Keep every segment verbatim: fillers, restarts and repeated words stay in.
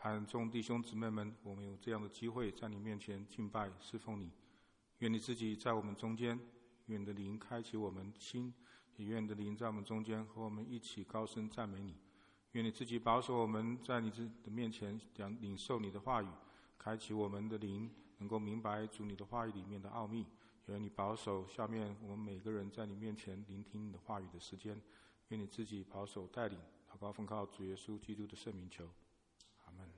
和众弟兄姊妹们，我们有这样的机会在你面前敬拜侍奉你。愿你自己在我们中间，愿你的灵开启我们心，也愿你的灵在我们中间和我们一起高声赞美你。愿你自己保守我们在你的面前讲领受你的话语，开启我们的灵，能够明白主你的话语里面的奥秘。愿你保守下面我们每个人在你面前聆听你的话语的时间。愿你自己保守带领，祷告奉靠主耶稣基督的圣名求，阿门。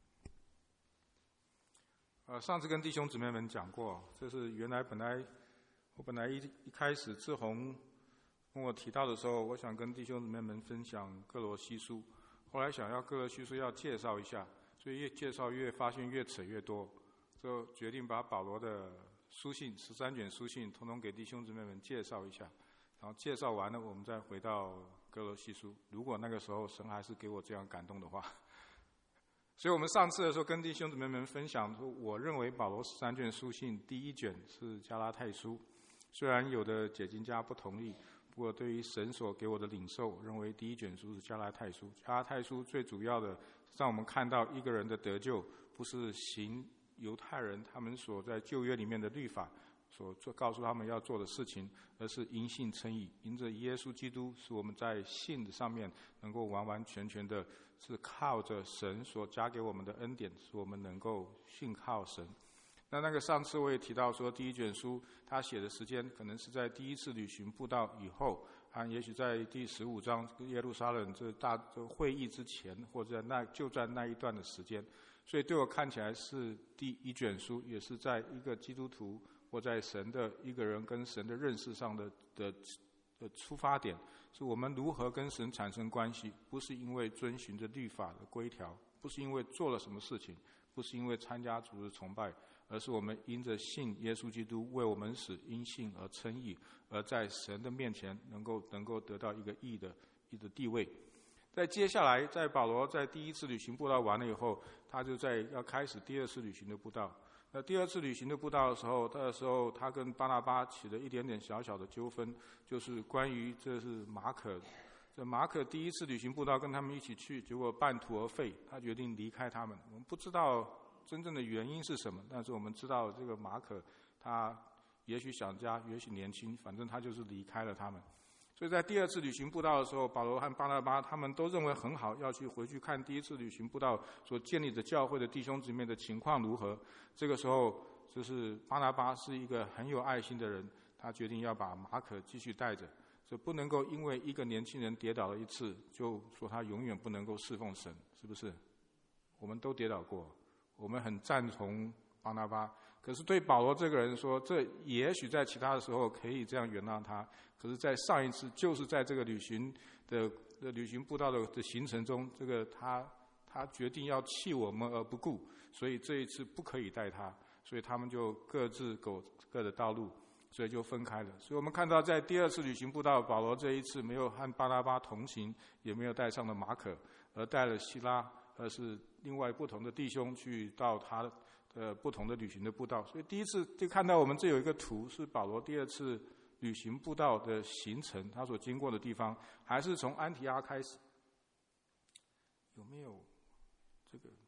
呃，上次跟弟兄姊妹们讲过，这是原来本来我本来一一开始志宏跟我提到的时候，我想跟弟兄姊妹们分享哥罗西书，后来想要哥罗西书要介绍一下，所以越介绍越发现越扯越多，就决定把保罗的书信十三卷书信统统给弟兄姊妹们介绍一下，然后介绍完了我们再回到哥罗西书，如果那个时候神还是给我这样感动的话。所以我们上次的时候跟弟兄姊妹们分享说，我认为保罗十三卷书信第一卷是加拉太书，虽然有的解经家不同意，不过对于神所给我的领受，我认为第一卷书是加拉太书。加拉太书最主要的让我们看到一个人的得救不是行犹太人他们所在旧约里面的律法所做告诉他们要做的事情，而是因信称义，因着耶稣基督是我们在信的上面能够完完全全的是靠着神所加给我们的恩典，使我们能够信靠神。那那个上次我也提到说，第一卷书他写的时间可能是在第一次旅行布道以后，啊，也许在第十五章耶路撒冷这大这会议之前，或者那就在那一段的时间，所以对我看起来是第一卷书，也是在一个基督徒或在神的一个人跟神的认识上的的的出发点，是我们如何跟神产生关系，不是因为遵循着律法的规条，不是因为做了什么事情，不是因为参加主日崇拜，而是我们因着信耶稣基督为我们使因信而称义，而在神的面前能够能够得到一个义的义的地位。在接下来，在保罗在第一次旅行布道完了以后，他就在要开始第二次旅行的布道。那第二次旅行的布道的时候，那时候他跟巴拿巴起了一点点小小的纠纷，就是关于这是马可，这马可第一次旅行布道跟他们一起去，结果半途而废，他决定离开他们。我们不知道真正的原因是什么，但是我们知道这个马可他也许想家，也许年轻，反正他就是离开了他们。所以在第二次旅行布道的时候，保罗和巴拿巴他们都认为很好，要去回去看第一次旅行布道所建立的教会的弟兄姊妹的情况如何。这个时候就是巴拿巴是一个很有爱心的人，他决定要把马可继续带着，这不能够因为一个年轻人跌倒了一次就说他永远不能够侍奉神，是不是？我们都跌倒过，我们很赞同巴拿巴，可是对保罗这个人说，这也许在其他的时候可以这样原谅他，可是在上一次就是在这个旅行的的旅行布道的的行程中，这个他他决定要弃我们而不顾，所以这一次不可以带他，所以他们就各自走各的道路，所以就分开了。所以我们看到在第二次旅行布道，保罗这一次没有和巴拿巴同行，也没有带上了马可，而带了希拉，而是另外不同的弟兄去到他呃不同的旅行的步道。所以第一次就看到我们这有一个图，是保罗第二次旅行步道的行程，他所经过的地方还是从安提阿开始。有没有这个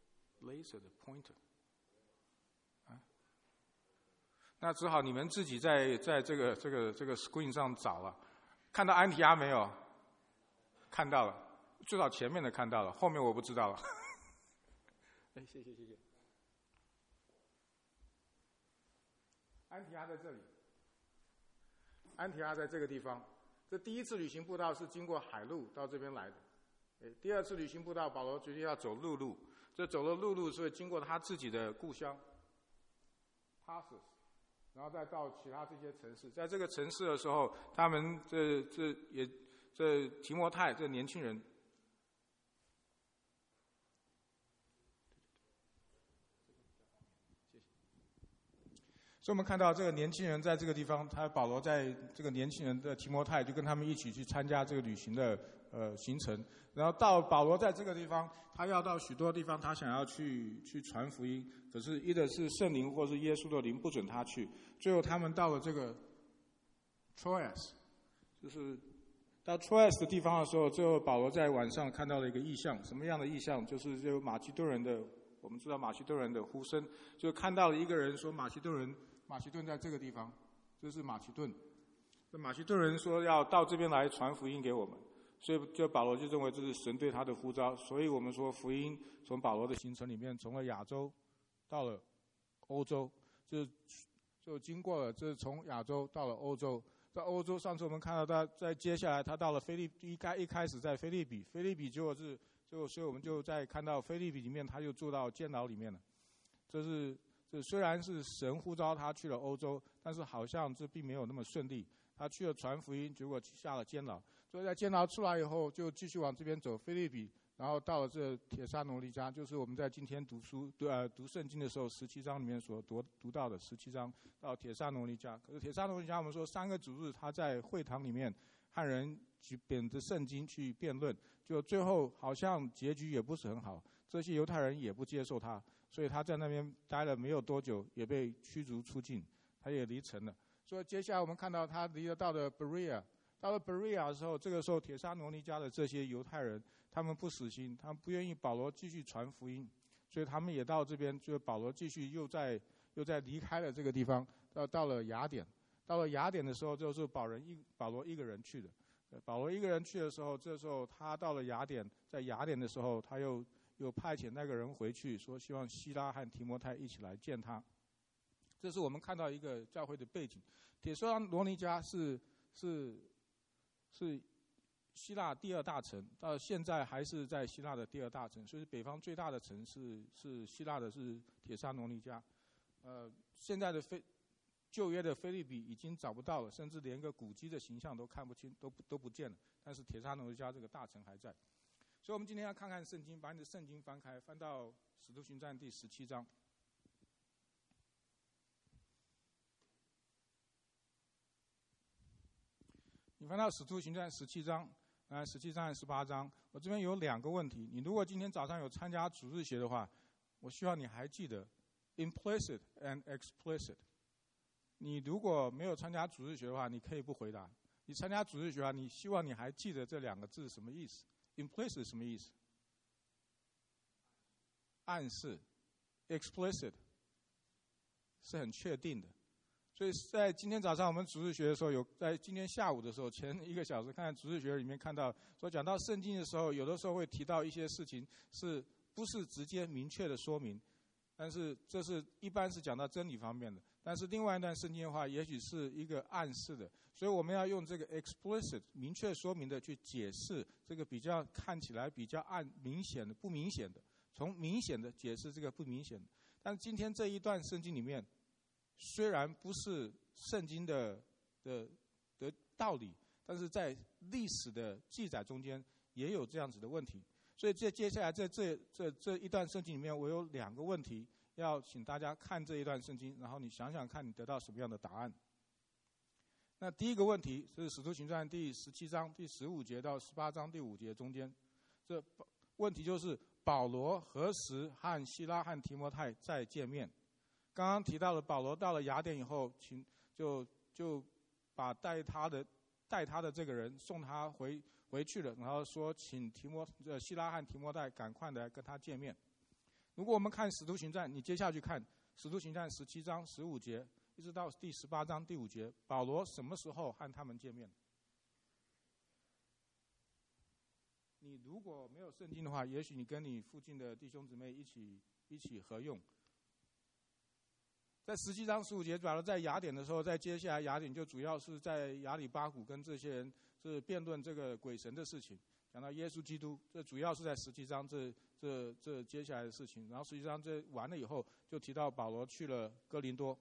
laser 的 pointer 啊？那只好你们自己在在这个这个这个 screen 上找了。看到安提阿没有？看到了，至少前面的看到了，后面我不知道了。哎，谢谢谢谢。安提阿在这里，安提阿在这个地方。这第一次旅行步道是经过海路到这边来的。第二次旅行步道，保罗决定要走陆路。这走了陆路是经过他自己的故乡 Tarsus， 然后再到其他这些城市。在这个城市的时候，他们这这也这提摩太这年轻人。所以我们看到这个年轻人在这个地方，他保罗在这个年轻人的提摩太就跟他们一起去参加这个旅行的呃行程，然后到保罗在这个地方，他要到许多地方，他想要去去传福音，可是一的是圣灵或是耶稣的灵不准他去。最后他们到了这个 Troas， 就是到 Troas 的地方的时候，最后保罗在晚上看到了一个异象，什么样的异象？就是就马其顿人的，我们知道马其顿人的呼声，就看到了一个人说马其顿人，马其顿在这个地方，这是马其顿。这马其顿人说要到这边来传福音给我们，所以就保罗就认为这是神对他的呼召，所以我们说福音从保罗的行程里面，从了亚洲到了欧洲，就就经过了，这从亚洲到了欧洲。在欧洲，上次我们看到他在接下来，他到了菲利一开一开始在菲利比，菲利比就是就所以我们就在看到菲利比里面，他就住到监牢里面了。这是这虽然是神呼召他去了欧洲，但是好像这并没有那么顺利。他去了传福音，结果下了监牢。所以在监牢出来以后，就继续往这边走，菲利比，然后到了这帖撒罗尼迦，就是我们在今天读书读呃读圣经的时候，十七章里面所读读到的十七章到帖撒罗尼迦。可是帖撒罗尼迦，我们说三个主日他在会堂里面和人去本着圣经去辩论，就最后好像结局也不是很好，这些犹太人也不接受他，所以他在那边待了没有多久，也被驱逐出境，他也离城了。所以接下来我们看到他离了到了 Berea， 到了 Berea 的时候，这个时候帖撒罗尼迦的这些犹太人，他们不死心，他们不愿意保罗继续传福音，所以他们也到这边，就保罗继续又在又在离开了这个地方，到到了雅典。到了雅典的时候，就是保人一保罗一个人去的。保罗一个人去的时候，这时候他到了雅典，在雅典的时候，他又又派遣那个人回去，说希望希拉和提摩太一起来见他。这是我们看到一个教会的背景。帖撒罗尼迦是是是希腊第二大城，到现在还是在希腊的第二大城，所以北方最大的城市是希腊的是帖撒罗尼迦。呃，现在的菲旧约的菲利比已经找不到了，甚至连个古迹的形象都看不清，都都不见了。但是帖撒罗尼迦这个大城还在。所以我们今天要看看圣经，把你的圣经翻开，翻到《使徒行传》第十七章。你翻到《使徒行传》十七章，啊，十七章和十八章，我这边有两个问题。你如果今天早上有参加主日学的话，我希望你还记得 implicit and explicit。你如果没有参加主日学的话，你可以不回答。你参加主日学的话，你希望你还记得这两个字什么意思 ？implicit 什么意思？暗示 ，explicit 是很确定的。所以在今天早上我们主日学的时候，有在今天下午的时候前一个小时看主日学里面看到，说讲到圣经的时候，有的时候会提到一些事情，是不是直接明确的说明？但是这是一般是讲到真理方面的。但是另外一段圣经的话，也许是一个暗示的，所以我们要用这个 explicit 明确说明的去解释这个比较看起来比较暗明显的不明显的，从明显的解释这个不明显的。但今天这一段圣经里面，虽然不是圣经的的的道理，但是在历史的记载中间也有这样子的问题。所以这接下来在这这这一段圣经里面，我有两个问题要请大家看这一段圣经，然后你想想看你得到什么样的答案。那第一个问题是《使徒行传》第十七章第十五节到十八章第五节中间，这问题就是保罗何时和希拉和提摩太再见面？刚刚提到了保罗到了雅典以后，请就就把带他的带他的这个人送他回回去了，然后说请提摩呃希拉和提摩太赶快来跟他见面。如果我们看《使徒行传》，你接下去看《使徒行传》十七章十五节，一直到第十八章第五节，保罗什么时候和他们见面？你如果没有圣经的话，也许你跟你附近的弟兄姊妹一起一起合用。在十七章十五节，保罗在雅典的时候，在接下来雅典就主要是在亚里巴谷跟这些人是辩论这个鬼神的事情，讲到耶稣基督，这主要是在十七章这这这接下来的事情。然后十七章这完了以后，就提到保罗去了哥林多。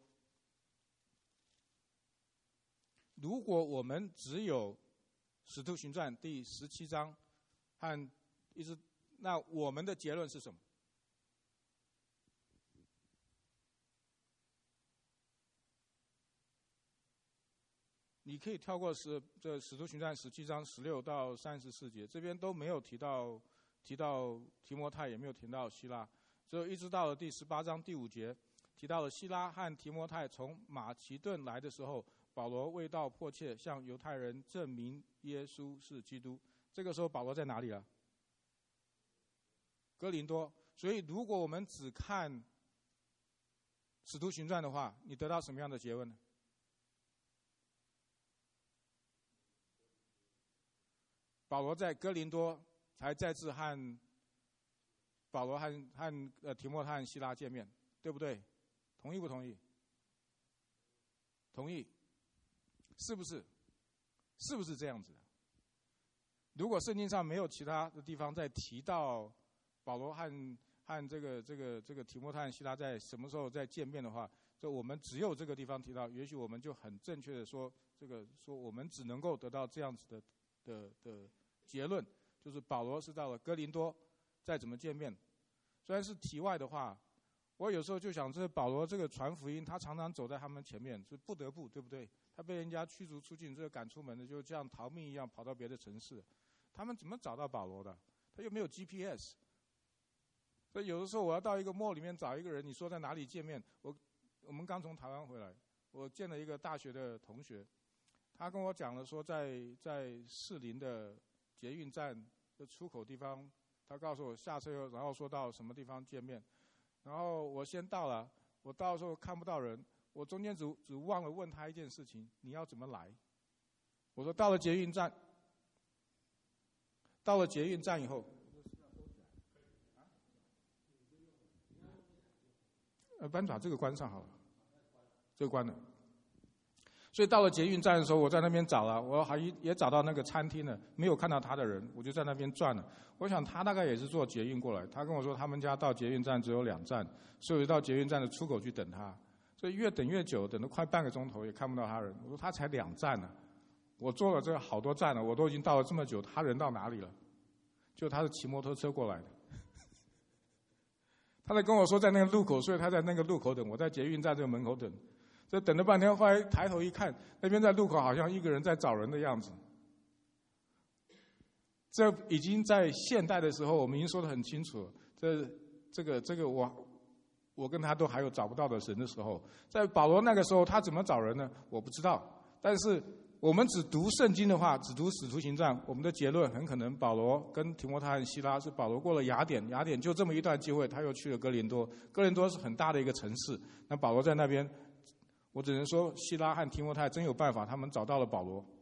如果我们只有使徒行传第十七章和一直，那我们的结论是什么？你可以跳过十这使徒行传十七章十六到三十四节，这边都没有提到提到提摩太，也没有提到希拉，只有一直到了第十八章第五节，提到了希拉和提摩太从马其顿来的时候， 保罗为道迫切向犹太人证明耶稣是基督。这个时候保罗在哪里了？哥林多。所以如果我们只看使徒行传的话，你得到什么样的结论呢？保罗在哥林多才再次和保罗和和呃提摩太和希拉见面，对不对？同意不同意？同意，是不是？是不是这样子的？如果圣经上没有其他的地方再提到保罗和和这个这个这个提摩太和希拉在什么时候再见面的话，就我们只有这个地方提到，也许我们就很正确的说，这个说我们只能够得到这样子的的的结论，就是保罗是到了哥林多，再怎么见面。虽然是题外的话，我有时候就想，这保罗这个传福音，他常常走在他们前面，是不得不，对不对？他被人家驱逐出境，这个赶出门的，就这样逃命一样跑到别的城市。他们怎么找到保罗的？他又没有 G P S。所以有的时候我要到一个 mall 里面找一个人，你说在哪里见面？我我们刚从台湾回来，我见了一个大学的同学，他跟我讲了说在在士林的捷运站的出口地方，他告诉我下车，然后说到什么地方见面。然后我先到了，我到的时候看不到人，我中间只只忘了问他一件事情：你要怎么来？我说到了捷运站，到了捷运站以后，呃，班长这个关上好了，这个关了。所以到了捷运站的时候，我在那边找了，我还也找到那个餐厅了，没有看到他的人，我就在那边转了。我想他大概也是坐捷运过来，他跟我说他们家到捷运站只有两站，所以我就到捷运站的出口去等他。所以越等越久，等了快半个钟头也看不到他人。我说他才两站呢，我坐了这好多站了，我都已经到了这么久，他人到哪里了？就他是骑摩托车过来的。他在跟我说在那个路口，所以他在那个路口等，我在捷运站这个门口等。这等了半天，后来抬头一看，那边在路口好像一个人在找人的样子。这已经在现代的时候，我们已经说得很清楚了。这、这个、这个我，我跟他都还有找不到的人的时候，在保罗那个时候，他怎么找人呢？我不知道。但是我们只读圣经的话，只读使徒行传，我们的结论很可能保罗跟提摩太和希拉是保罗过了雅典，雅典就这么一段机会，他又去了哥林多。哥林多是很大的一个城市，那保罗在那边。我只能说，希拉和提摩太真有办法，他们找到了保罗。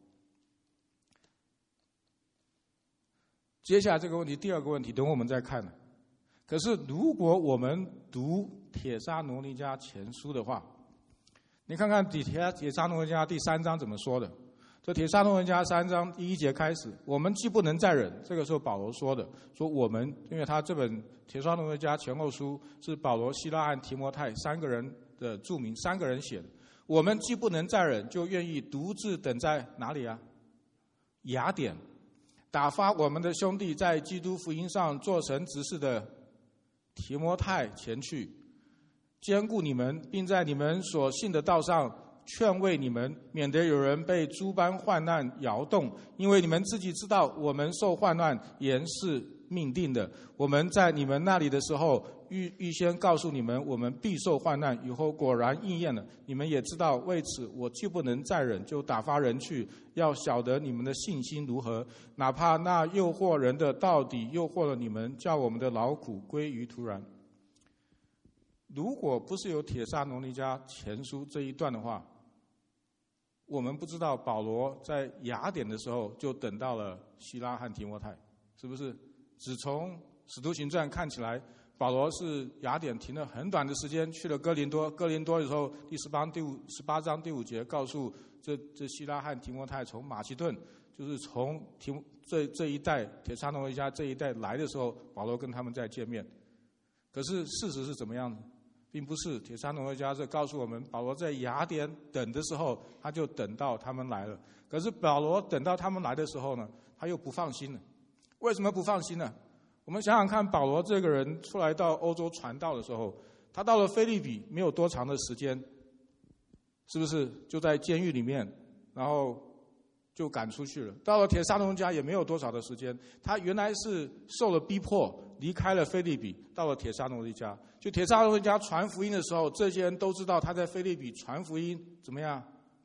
接下来这个问题，第二个问题，等我们再看呢。可是，如果我们读帖撒罗尼迦前书的话，你看看帖帖撒罗尼迦第三章怎么说的？这帖撒罗尼迦三章第一节开始，我们既不能再忍，这个时候保罗说的，说我们，因为他这本帖撒罗尼迦前后书是保罗、希拉和提摩太三个人的著名，三个人写的。我们既不能再忍，就愿意独自等在哪里啊？雅典，打发我们的兄弟在基督福音上做神执事的提摩太前去，兼顾你们，并在你们所信的道上劝慰你们，免得有人被诸般患难摇动。因为你们自己知道，我们受患难原是命定的。我们在你们那里的时候，预预先告诉你们，我们必受患难，以后果然应验了。你们也知道，为此我既不能再忍，就打发人去，要晓得你们的信心如何。哪怕那诱惑人的到底诱惑了你们，叫我们的劳苦归于突然。如果不是有帖撒罗尼迦前书这一段的话，我们不知道保罗在雅典的时候就等到了希拉和提摩太，是不是？只从使徒行传看起来，保罗是雅典停了很短的时间，去了哥林多。哥林多的时候，第十八第五十八章第五节告诉这这希拉和提摩太从马其顿，就是从提这这一带帖撒罗尼迦这一带来的时候，保罗跟他们再见面。可是事实是怎么样的？并不是帖撒罗尼迦这告诉我们，保罗在雅典等的时候，他就等到他们来了。可是保罗等到他们来的时候呢，他又不放心了。为什么不放心呢？我们想想看，保罗这个人出来到欧洲传道的时候，他到了腓立比没有多长的时间，是不是就在监狱里面，然后就赶出去了？到了帖撒罗尼迦也没有多少的时间，他原来是受了逼迫，离开了腓立比，到了帖撒罗尼迦。就帖撒罗尼迦传福音的时候，这些人都知道他在腓立比传福音怎么样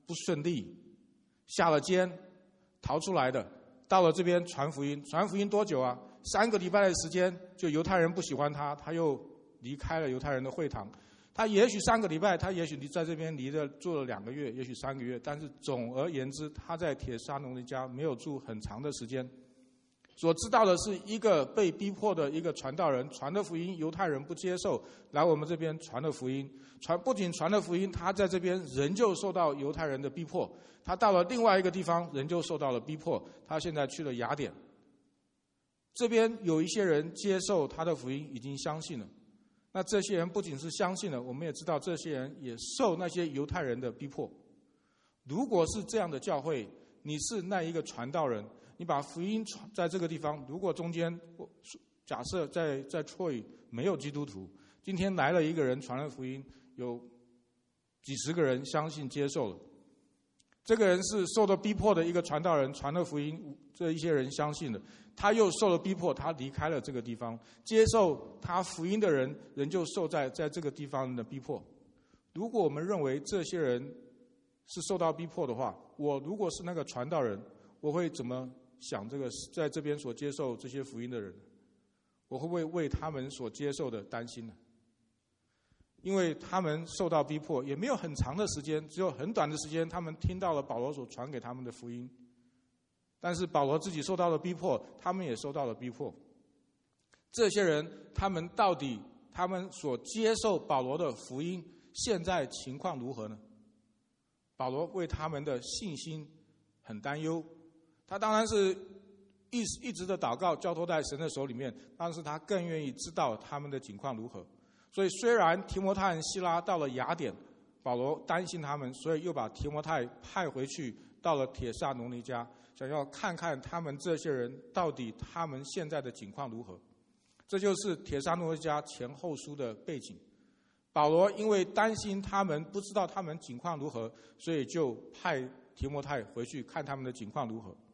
不顺利，下了监，逃出来的，到了这边传福音，传福音多久啊？三个礼拜的时间，就犹太人不喜欢他，他又离开了犹太人的会堂。他也许三个礼拜，他也许在这边离着住了两个月，也许三个月，但是总而言之，他在帖撒罗尼迦没有住很长的时间。所知道的是一个被逼迫的一个传道人，传的福音犹太人不接受，来我们这边传的福音，传不仅传了福音，他在这边仍旧受到犹太人的逼迫。他到了另外一个地方，仍旧受到了逼迫。他现在去了雅典，这边有一些人接受他的福音，已经相信了。那这些人不仅是相信了，我们也知道这些人也受那些犹太人的逼迫。如果是这样的教会，你是那一个传道人，你把福音传在这个地方，如果中间假设在在Troy没有基督徒，今天来了一个人传了福音，有几十个人相信接受了，这个人是受到逼迫的一个传道人，传了福音，这一些人相信了，他又受了逼迫，他离开了这个地方，接受他福音的人仍旧受在在这个地方的逼迫。如果我们认为这些人是受到逼迫的话，我如果是那个传道人，我会怎么想这个在这边所接受这些福音的人？我会不会为他们所接受的担心呢？因为他们受到逼迫，也没有很长的时间，只有很短的时间，他们听到了保罗所传给他们的福音。但是保罗自己受到了逼迫，他们也受到了逼迫。这些人，他们到底他们所接受保罗的福音，现在情况如何呢？保罗为他们的信心很担忧，他当然是一一直的祷告，交托在神的手里面，但是他更愿意知道他们的情况如何。所以虽然提摩太和希拉到了雅典，保罗担心他们，所以又把提摩太派回去到了帖撒罗尼迦，想要看看他们这些人到底他们现在的情况如何。这就是帖撒罗尼迦前后书的背景。保罗因为担心他们不知道他们情况如何，所以就派提摩太回去看他们的情况如何。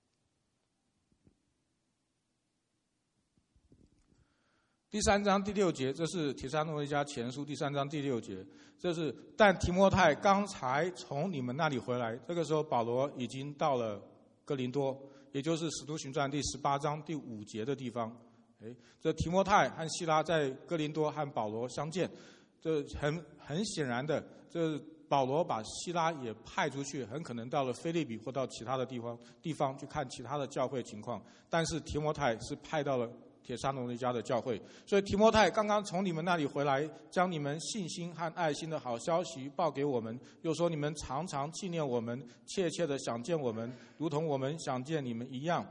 第三章第六节，这是帖撒罗尼迦前书第三章第六节，这是但提摩太刚才从你们那里回来，这个时候保罗已经到了哥林多，也就是使徒行传第十八章第五节的地方。哎，这提摩太和希拉在哥林多和保罗相见，这很很显然的，这保罗把希拉也派出去，很可能到了腓立比或到其他的地方地方去看其他的教会情况，但是提摩太是派到了帖撒罗尼迦的教会。所以提摩太刚刚从你们那里回来，将你们信心和爱心的好消息报给我们，又说你们常常纪念我们，切切的想见我们，如同我们想见你们一样。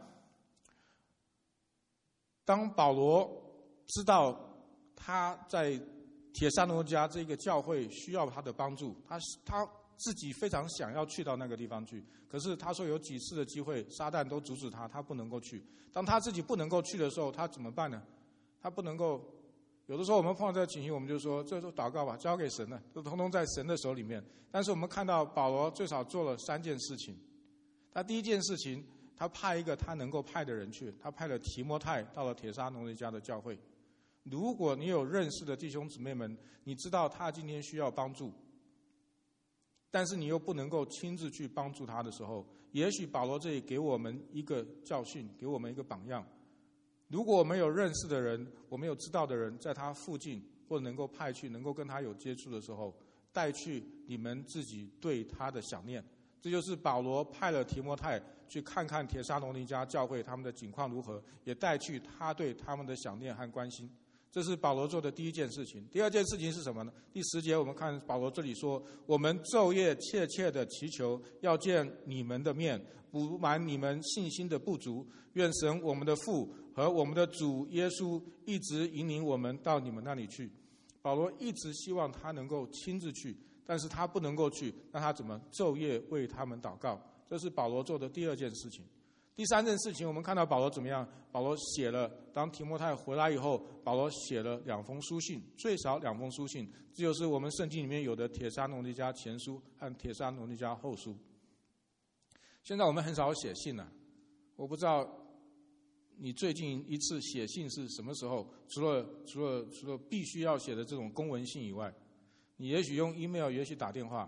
当保罗知道他在帖撒罗尼迦这个教会需要他的帮助，他他自己非常想要去到那个地方去，可是他说有几次的机会，撒旦都阻止他，他不能够去。当他自己不能够去的时候，他怎么办呢？他不能够，有的时候我们碰到这个情形，我们就说这都祷告吧，交给神了，都通通在神的手里面。但是我们看到保罗最少做了三件事情。他第一件事情，他派一个他能够派的人去，他派了提摩太到了帖撒罗尼迦的教会。如果你有认识的弟兄姊妹们，你知道他今天需要帮助，但是你又不能够亲自去帮助他的时候，也许保罗这里给我们一个教训，给我们一个榜样。如果我们有认识的人，我们有知道的人在他附近，或者能够派去，能够跟他有接触的时候，带去你们自己对他的想念。这就是保罗派了提摩太去看看帖撒罗尼迦教会他们的境况如何，也带去他对他们的想念和关心。这是保罗做的第一件事情。第二件事情是什么呢？第十节我们看保罗这里说，我们昼夜切切的祈求，要见你们的面，补满你们信心的不足。愿神我们的父和我们的主耶稣一直引领我们到你们那里去。保罗一直希望他能够亲自去，但是他不能够去，那他怎么昼夜为他们祷告？这是保罗做的第二件事情。第三件事情，我们看到保罗怎么样？保罗写了，当提摩太回来以后，保罗写了两封书信，最少两封书信，这就是我们圣经里面有的帖撒罗尼迦前书和帖撒罗尼迦后书。现在我们很少写信了，我不知道你最近一次写信是什么时候？除了除了除了必须要写的这种公文信以外，你也许用 email， 也许打电话。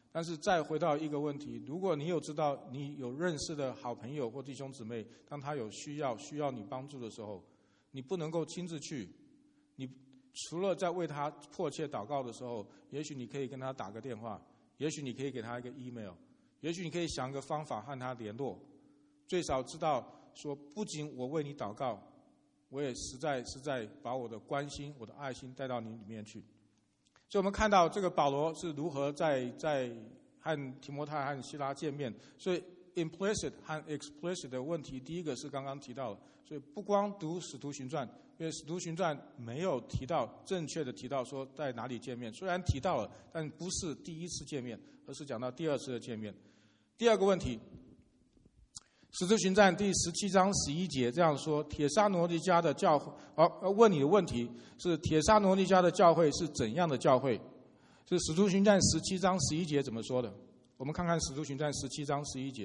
但是再回到一个问题，如果你有知道你有认识的好朋友或弟兄姊妹，当他有需要需要你帮助的时候，你不能够亲自去，你除了在为他迫切祷告的时候，也许你可以跟他打个电话，也许你可以给他一个 email， 也许你可以想个方法和他联络，最少知道说，不仅我为你祷告，我也实在实在把我的关心、我的爱心带到你里面去。所以我们看到这个保罗是如何在在和提摩太和希拉见面。所以 implicit 和 explicit 的问题，第一个是刚刚提到的。所以不光读使徒行传，因为使徒行传没有提到正确的提到说在哪里见面，虽然提到了，但不是第一次见面，而是讲到第二次的见面。第二个问题，使徒行传第十七章十一节这样说：帖撒罗尼迦的教会，好，问你的问题是帖撒罗尼迦的教会是怎样的教会？是使徒行传十七章十一节怎么说的？我们看看使徒行传十七章十一节，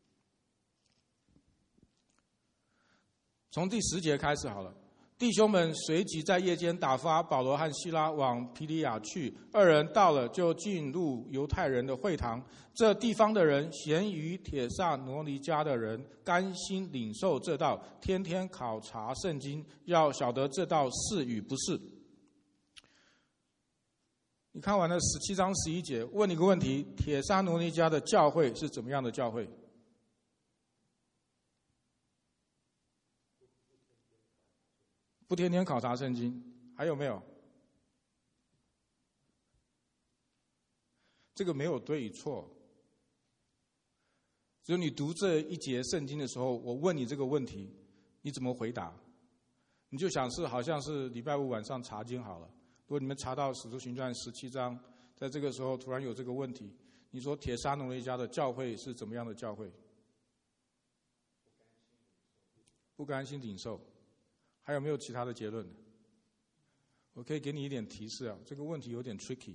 从第十节开始好了。弟兄们随即在夜间打发保罗和希拉往庇哩亚去，二人到了就进入犹太人的会堂。这地方的人咸于帖撒罗尼迦的人甘心领受这道，天天考察圣经，要晓得这道是与不是。你看完了十七章十一节，问你个问题：帖撒罗尼迦的教会是怎么样的教会？不天天考察圣经，还有没有？这个没有对与错，只有你读这一节圣经的时候，我问你这个问题，你怎么回答？你就想是好像是礼拜五晚上查经好了。如果你们查到使徒行传十七章，在这个时候突然有这个问题，你说帖撒罗尼迦的教会是怎么样的教会？不甘心领受。还有没有其他的结论？我可以给你一点提示啊，这个问题有点 tricky。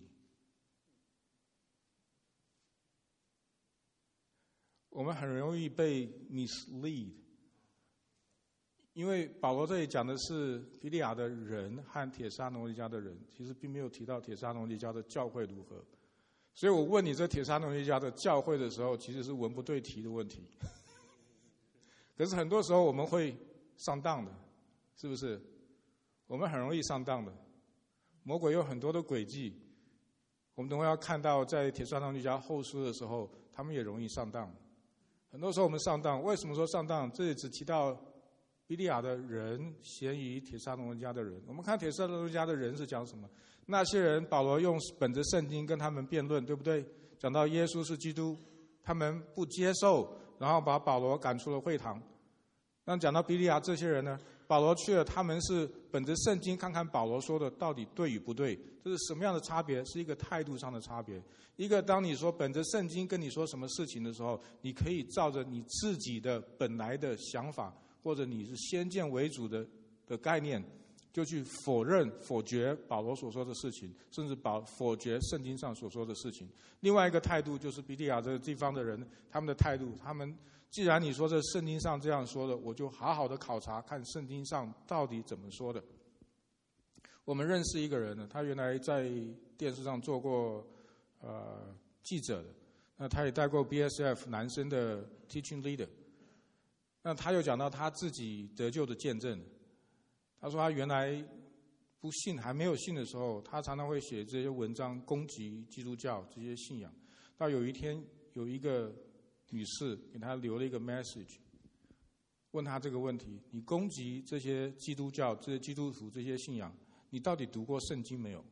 我们很容易被 mislead， 因为保罗这里讲的是庇哩亚的人和帖撒罗尼迦的人，其实并没有提到帖撒罗尼迦的教会如何。所以我问你这帖撒罗尼迦的教会的时候，其实是文不对题的问题。可是很多时候我们会上当的。是不是？我们很容易上当的，魔鬼有很多的诡计。我们等会要看到，在帖撒罗尼迦后书的时候，他们也容易上当。很多时候我们上当，为什么说上当？这里只提到庇哩亚的人咸于帖撒罗尼迦的人。我们看帖撒罗尼迦的人是讲什么？那些人，保罗用本着圣经跟他们辩论，对不对？讲到耶稣是基督，他们不接受，然后把保罗赶出了会堂。那讲到庇哩亚这些人呢？保罗去了，他们是本着圣经看看保罗说的到底对与不对，这是什么样的差别？是一个态度上的差别。一个当你说本着圣经跟你说什么事情的时候，你可以照着你自己的本来的想法，或者你是先见为主的的概念，就去否认否决保罗所说的事情，甚至保否决圣经上所说的事情。另外一个态度就是庇哩亚这个地方的人，他们的态度，他们既然你说这圣经上这样说的，我就好好的考察看圣经上到底怎么说的。我们认识一个人呢，他原来在电视上做过呃记者的，那他也带过 B S F 男生的 teaching leader。那他又讲到他自己得救的见证。他说他原来不信还没有信的时候，他常常会写这些文章攻击基督教这些信仰。到有一天有一个女士给他留了一个 message， 问他这个问题：你攻击这些基督教、这些基督徒、这些信仰，你到底读过圣经没有？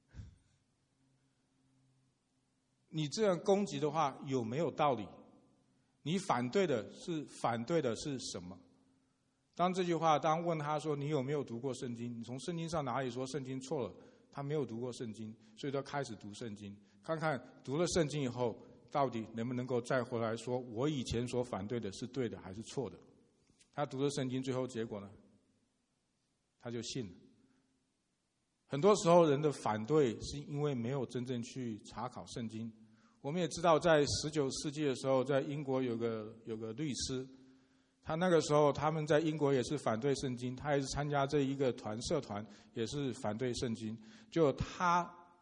你这样攻击的话有没有道理？你反对的是反对的是什么？当这句话，当问他说你有没有读过圣经？你从圣经上哪里说圣经错了？他没有读过圣经，所以他开始读圣经，看看读了圣经以后，到底能不能够再回来说，我以前所反对的是对的还是错的？他读了圣经，最后结果呢，他就信了。很多时候人的反对是因为没有真正去查考圣经。我们也知道，在十九世纪的时候，在英国有个有个律师，他那个时候他们在英国也是反对圣经，他也是参加这一个团社团，也是反对圣经。就他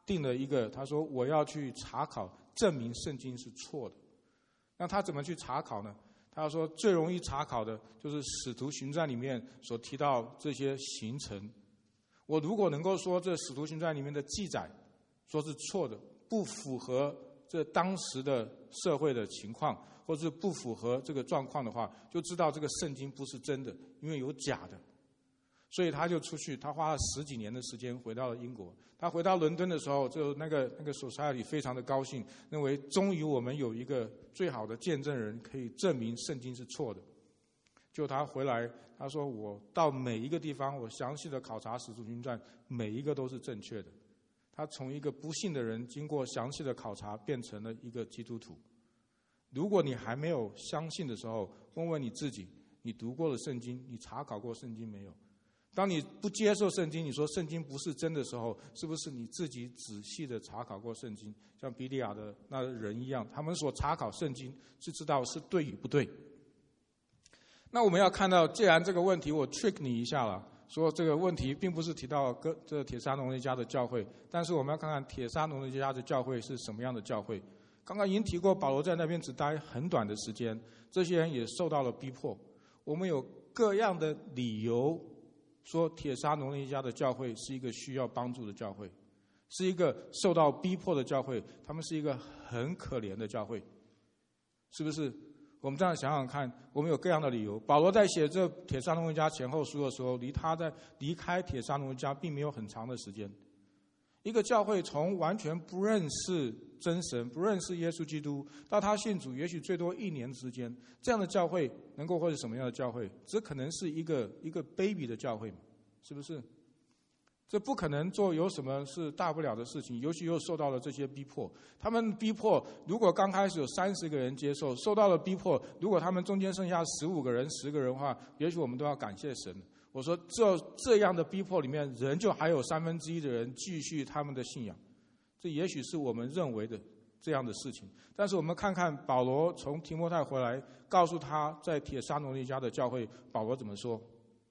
定了一个，他说我要去查考，证明圣经是错的。那他怎么去查考呢？他说最容易查考的就是使徒行传里面所提到这些行程。我如果能够说这使徒行传里面的记载说是错的，不符合这当时的社会的情况，或是不符合这个状况的话，就知道这个圣经不是真的，因为有假的。所以他就出去，他花了十几年的时间回到了英国。他回到伦敦的时候，就那个那个 society 非常的高兴，认为终于我们有一个最好的见证人可以证明圣经是错的。就他回来，他说我到每一个地方，我详细的考察使徒行传，每一个都是正确的。他从一个不信的人，经过详细的考察，变成了一个基督徒。如果你还没有相信的时候，问问你自己，你读过了圣经，你查考过圣经没有？当你不接受圣经，你说圣经不是真的时候，是不是你自己仔细的查考过圣经？像比利亚的那人一样，他们所查考圣经是知道是对与不对。那我们要看到，既然这个问题我 trick 你一下了，说这个问题并不是提到哥这个铁沙罗尼迦的教会，但是我们要看看铁沙罗尼迦的教会是什么样的教会。刚刚已经提过，保罗在那边只待很短的时间，这些人也受到了逼迫。我们有各样的理由说铁沙罗尼迦的教会是一个需要帮助的教会，是一个受到逼迫的教会，他们是一个很可怜的教会，是不是？我们这样想想看，我们有各样的理由。保罗在写这铁沙罗尼迦前后书的时候，离他在离开铁沙罗尼迦并没有很长的时间。一个教会从完全不认识真神，不认识耶稣基督，到他信主，也许最多一年之间，这样的教会能够会是什么样的教会？这可能是一个一个 baby 的教会嘛，是不是？这不可能做有什么是大不了的事情，尤其又受到了这些逼迫。他们逼迫，如果刚开始有三十个人接受，受到了逼迫，如果他们中间剩下十五个人、十个人的话，也许我们都要感谢神。我说这这样的逼迫里面，人就还有三分之一的人继续他们的信仰，这也许是我们认为的这样的事情。但是我们看看保罗从提摩太回来，告诉他在铁沙罗尼迦的教会，保罗怎么说？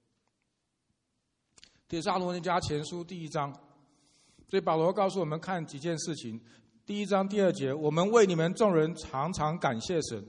铁沙罗尼迦前书第一章，所以保罗告诉我们看几件事情。第一章第二节，我们为你们众人常常感谢神。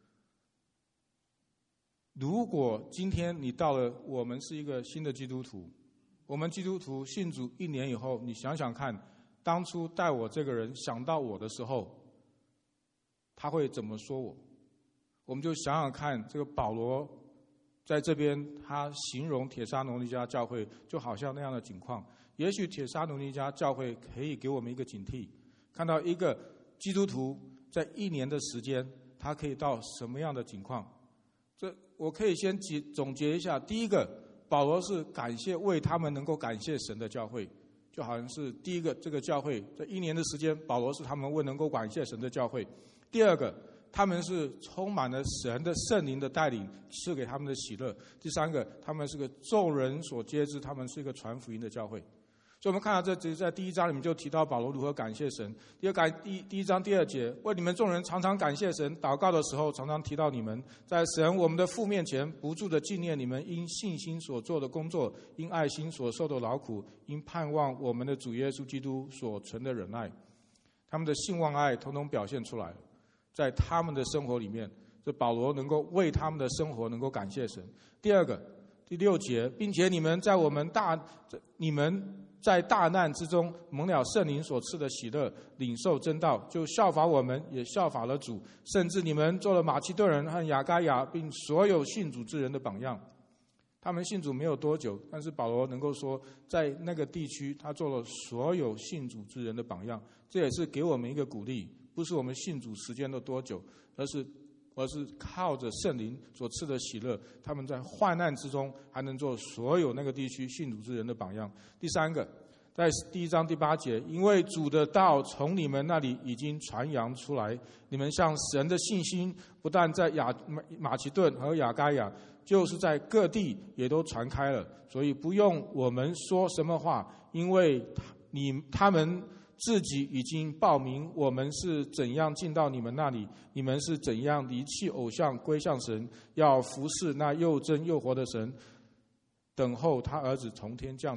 如果今天你到了，我们是一个新的基督徒，我们基督徒信主一年以后，你想想看，当初带我这个人想到我的时候，他会怎么说我？我们就想想看，这个保罗在这边他形容铁沙罗尼迦教会就好像那样的景况。也许铁沙罗尼迦教会可以给我们一个警惕，看到一个基督徒在一年的时间，他可以到什么样的景况。这我可以先总结一下。第一个，保罗是感谢为他们能够感谢神的教会，就好像是第一个，这个教会这一年的时间，保罗是他们为能够感谢神的教会。第二个，他们是充满了神的圣灵的带领，赐给他们的喜乐。第三个，他们是个众人所皆知，他们是一个传福音的教会。所以我们看到这只在第一章里面就提到保罗如何感谢神。第二感第第一章第二节，为你们众人常常感谢神，祷告的时候常常提到你们，在神我们的父面前不住的纪念你们因信心所做的工作，因爱心所受的劳苦，因盼望我们的主耶稣基督所存的忍耐。他们的信望爱统统表现出来了，在他们的生活里面，这保罗能够为他们的生活能够感谢神。第二个第六节，并且你们在我们大你们在大难之中蒙了圣灵所赐的喜乐，领受真道，就效法我们，也效法了主，甚至你们做了马其顿人和亚该亚并所有信主之人的榜样。他们信主没有多久，但是保罗能够说，在那个地区他做了所有信主之人的榜样，这也是给我们一个鼓励，不是我们信主时间的多久，而是而是靠着圣灵所赐的喜乐，他们在患难之中还能做所有那个地区信主之人的榜样。第三个，在第一章第八节，因为主的道从你们那里已经传扬出来，你们向神的信心不但在亚马其顿和亚该亚，就是在各地也都传开了，所以不用我们说什么话，因为你他们自己已经报明我们是怎样进到你们那里，你们是怎样离弃偶像归向神，要服侍那又真又活的神，等候他儿子从天降临。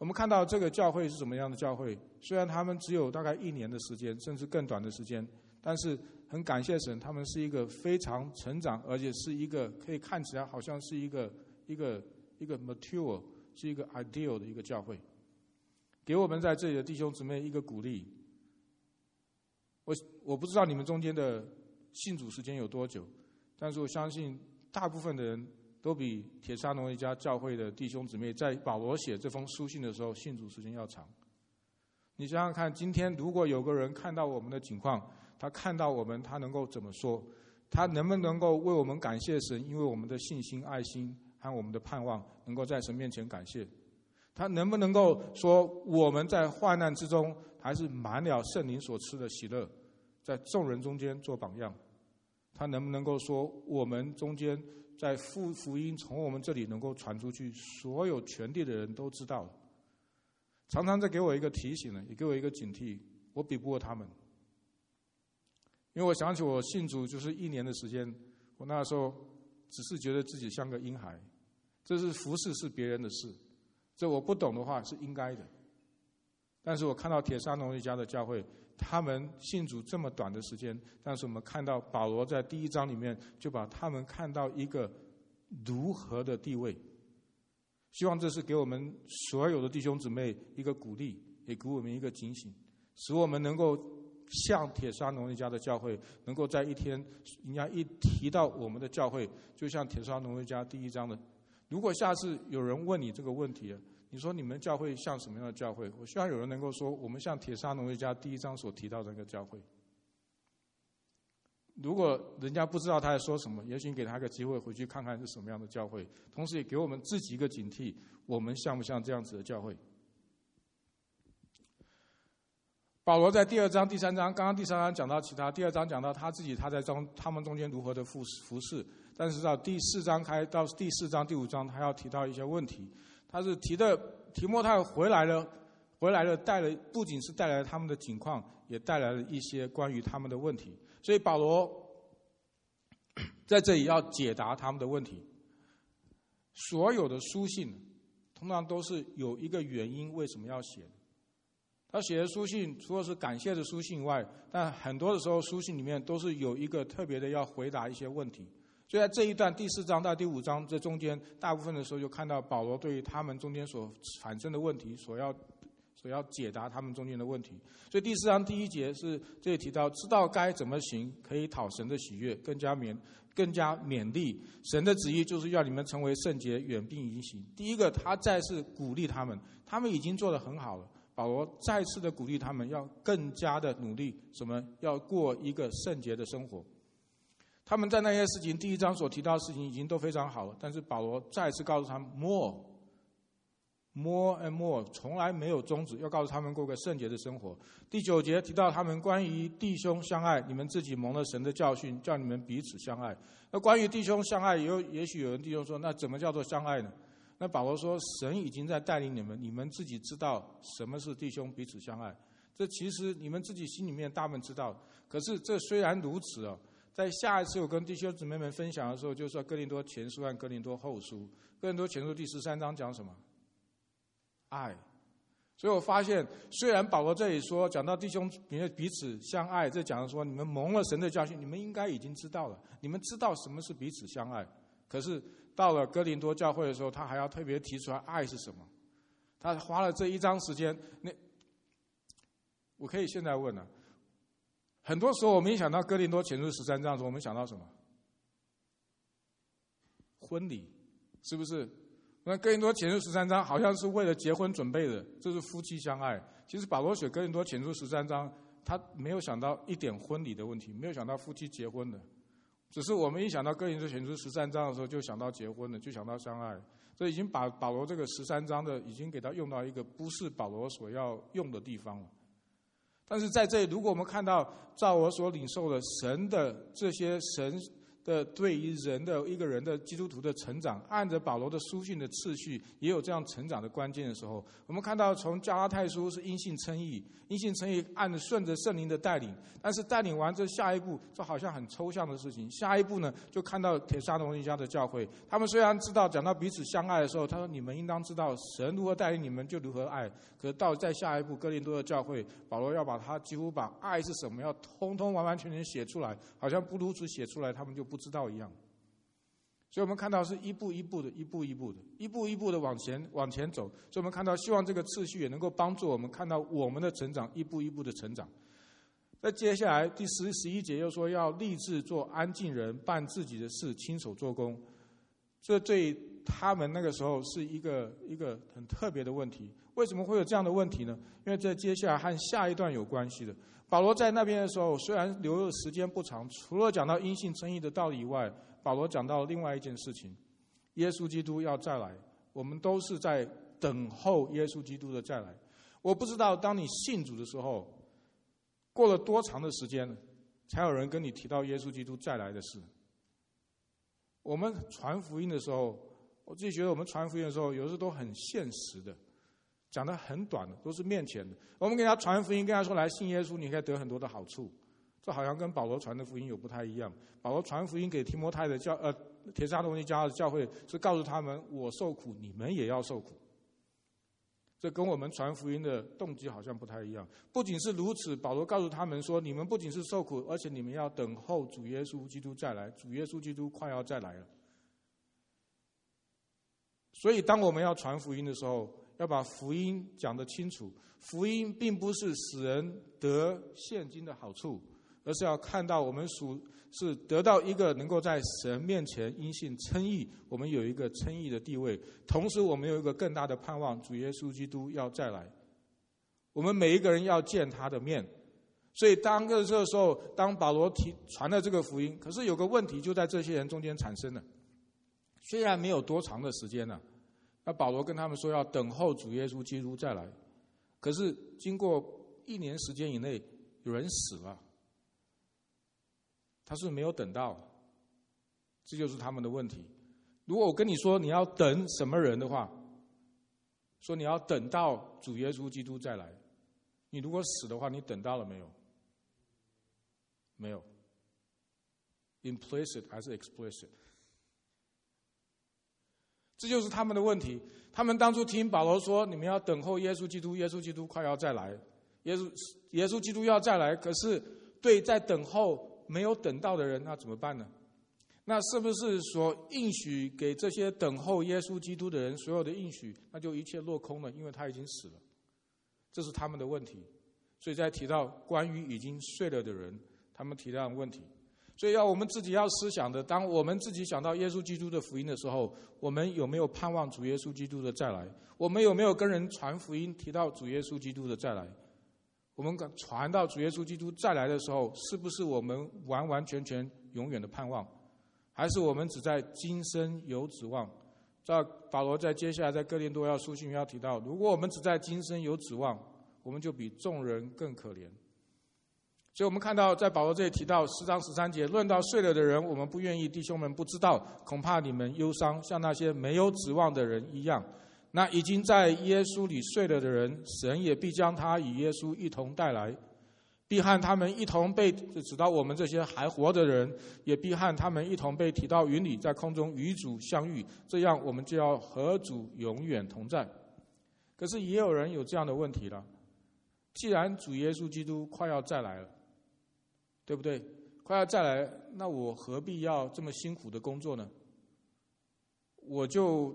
我们看到这个教会是什么样的教会？虽然他们只有大概一年的时间，甚至更短的时间，但是很感谢神，他们是一个非常成长，而且是一个可以看起来好像是一个一个一个 mature， 是一个 ideal 的一个教会，给我们在这里的弟兄姊妹一个鼓励。我我不知道你们中间的信主时间有多久，但是我相信大部分的人都比帖撒罗尼迦教会的弟兄姊妹在保罗写这封书信的时候信主时间要长。你想想看，今天如果有个人看到我们的情况，他看到我们，他能够怎么说？他能不能够为我们感谢神，因为我们的信心、爱心和我们的盼望能够在神面前感谢？他能不能够说我们在患难之中还是满了圣灵所赐的喜乐，在众人中间做榜样？他能不能够说我们中间在福福音从我们这里能够传出去，所有全地的人都知道了？常常在给我一个提醒呢，也给我一个警惕，我比不过他们。因为我想起我信主就是一年的时间，我那时候只是觉得自己像个婴孩，这是服事是别人的事，这我不懂的话是应该的。但是我看到帖撒罗尼迦的教会，他们信主这么短的时间，但是我们看到保罗在第一章里面就把他们看到一个如何的地位。希望这是给我们所有的弟兄姊妹一个鼓励，也给我们一个警醒，使我们能够像帖撒罗尼迦的教会，能够在一天，人家一提到我们的教会，就像帖撒罗尼迦第一章的，如果下次有人问你这个问题，你说你们教会像什么样的教会？我希望有人能够说，我们像帖撒罗尼迦第一章所提到的那个教会。如果人家不知道他在说什么，也许你给他一个机会回去看看是什么样的教会，同时也给我们自己一个警惕，我们像不像这样子的教会？保罗在第二章、第三章，刚刚第三章讲到其他，第二章讲到他自己，他在中他们中间如何的服服侍，但是到第四章开到第四章、第五章，他要提到一些问题。他是提的提摩太回来了，回来了，带了不仅是带来了他们的景况，也带来了一些关于他们的问题。所以保罗在这里要解答他们的问题。所有的书信通常都是有一个原因为什么要写。他写的书信除了是感谢的书信外，但很多的时候书信里面都是有一个特别的要回答一些问题。所以在这一段第四章到第五章这中间，大部分的时候就看到保罗对于他们中间所产生的问题所要所要解答他们中间的问题。所以第四章第一节是这里提到，知道该怎么行可以讨神的喜悦，更加勉更加勉励。神的旨意就是要你们成为圣洁，远避淫行。第一个，他再次鼓励他们，他们已经做得很好了。保罗再次的鼓励他们要更加的努力，什么？要过一个圣洁的生活。他们在那些事情，第一章所提到的事情已经都非常好了，但是保罗再次告诉他们 more more and more， 从来没有终止，要告诉他们过个圣洁的生活。第九节提到他们关于弟兄相爱，你们自己蒙了神的教训，叫你们彼此相爱。那关于弟兄相爱，也有也许有人弟兄说，那怎么叫做相爱呢？那保罗说，神已经在带领你们，你们自己知道什么是弟兄彼此相爱。这其实你们自己心里面大部分知道。可是这虽然如此哦，在下一次我跟弟兄姊妹们分享的时候，就是说哥林多前书和哥林多后书。哥林多前书第十三章讲什么？爱。所以我发现，虽然保罗这里说讲到弟兄彼此相爱，这讲的说你们蒙了神的教训，你们应该已经知道了，你们知道什么是彼此相爱。可是到了哥林多教会的时候，他还要特别提出来爱是什么。他花了这一章时间，那我可以现在问了、啊。很多时候我们一想到哥林多前书十三章的时候，我们想到什么？婚礼，是不是？那哥林多前书十三章好像是为了结婚准备的，这是夫妻相爱。其实保罗写哥林多前书十三章，他没有想到一点婚礼的问题，没有想到夫妻结婚的。只是我们一想到哥林多前书十三章的时候，就想到结婚了，就想到相爱。这已经把保罗这个十三章的，已经给他用到一个不是保罗所要用的地方了。但是在这里，如果我们看到照我所领受的神的这些神的对于人的一个人的基督徒的成长，按着保罗的书信的次序，也有这样成长的关键的时候，我们看到从加拉太书是因信称义，因信称义按着顺着圣灵的带领，但是带领完这下一步，这好像很抽象的事情。下一步呢，就看到帖撒罗尼迦的教会，他们虽然知道讲到彼此相爱的时候，他说你们应当知道神如何带领你们就如何爱，可是到再下一步哥林多的教会，保罗要把他几乎把爱是什么要通通完完全全写出来，好像不如此写出来他们就不知道一样。所以我们看到是一步一步的一步一步的一步一步的往前往前走，所以我们看到希望这个次序也能够帮助我们看到我们的成长，一步一步的成长。那接下来第十十一节又说要立志做安静人，办自己的事，亲手做工，这对他们那个时候是一个一个很特别的问题。为什么会有这样的问题呢？因为这接下来和下一段有关系的。保罗在那边的时候，虽然留的时间不长，除了讲到因信称义的道理以外，保罗讲到另外一件事情，耶稣基督要再来，我们都是在等候耶稣基督的再来。我不知道当你信主的时候，过了多长的时间，才有人跟你提到耶稣基督再来的事。我们传福音的时候，我自己觉得我们传福音的时候，有时候都很现实的，讲得很短的，都是面前的。我们给他传福音，跟他说来信耶稣，你可以得很多的好处。这好像跟保罗传的福音有不太一样。保罗传福音给提摩太的教呃帖撒罗尼迦的教会，是告诉他们我受苦，你们也要受苦。这跟我们传福音的动机好像不太一样。不仅是如此，保罗告诉他们说，你们不仅是受苦，而且你们要等候主耶稣基督再来。主耶稣基督快要再来了。所以当我们要传福音的时候，要把福音讲得清楚。福音并不是使人得现今的好处，而是要看到我们属是得到一个能够在神面前因信称义，我们有一个称义的地位，同时我们有一个更大的盼望，主耶稣基督要再来，我们每一个人要见他的面。所以当这个时候，当保罗提传了这个福音，可是有个问题就在这些人中间产生了。虽然没有多长的时间了，那保罗跟他们说要等候主耶稣基督再来，可是经过一年时间以内，有人死了，他是没有等到，这就是他们的问题。如果我跟你说你要等什么人的话，说你要等到主耶稣基督再来，你如果死的话，你等到了没有？没有。Implicit 还是 explicit？ 这就是他们的问题。他们当初听保罗说你们要等候耶稣基督，耶稣基督快要再来，耶稣耶稣基督要再来，可是对在等候没有等到的人，那怎么办呢？那是不是说应许给这些等候耶稣基督的人所有的应许，那就一切落空了，因为他已经死了？这是他们的问题。所以在提到关于已经睡了的人，他们提到问题。所以要我们自己要思想的，当我们自己想到耶稣基督的福音的时候，我们有没有盼望主耶稣基督的再来？我们有没有跟人传福音提到主耶稣基督的再来？我们传到主耶稣基督再来的时候，是不是我们完完全全永远的盼望，还是我们只在今生有指望？在保罗在接下来在哥林多要书信要提到，如果我们只在今生有指望，我们就比众人更可怜。所以我们看到在保罗这里提到四章十三节，论到睡了的人，我们不愿意弟兄们不知道，恐怕你们忧伤，像那些没有指望的人一样。那已经在耶稣里睡了的人，神也必将他与耶稣一同带来，必和他们一同被指到我们这些还活的人，也必和他们一同被提到云里，在空中与主相遇，这样我们就要和主永远同在。可是也有人有这样的问题了，既然主耶稣基督快要再来了，对不对？快要再来，那我何必要这么辛苦的工作呢？我就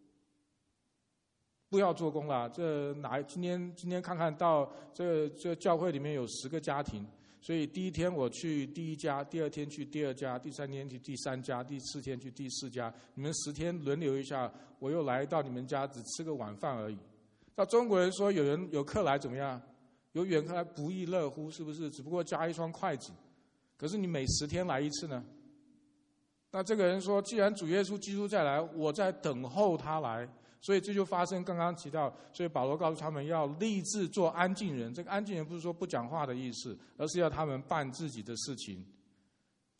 不要做工了。这哪今天今天看看到这这教会里面有十个家庭，所以第一天我去第一家，第二天去第二家，第三天去第三家，第四天去第四家。你们十天轮流一下，我又来到你们家，只吃个晚饭而已。那中国人说有人有客来怎么样？有远客来不亦乐乎，是不是？只不过加一双筷子。可是你每十天来一次呢？那这个人说，既然主耶稣基督再来，我在等候他来，所以这就发生刚刚提到，所以保罗告诉他们要立志做安静人。这个安静人不是说不讲话的意思，而是要他们办自己的事情，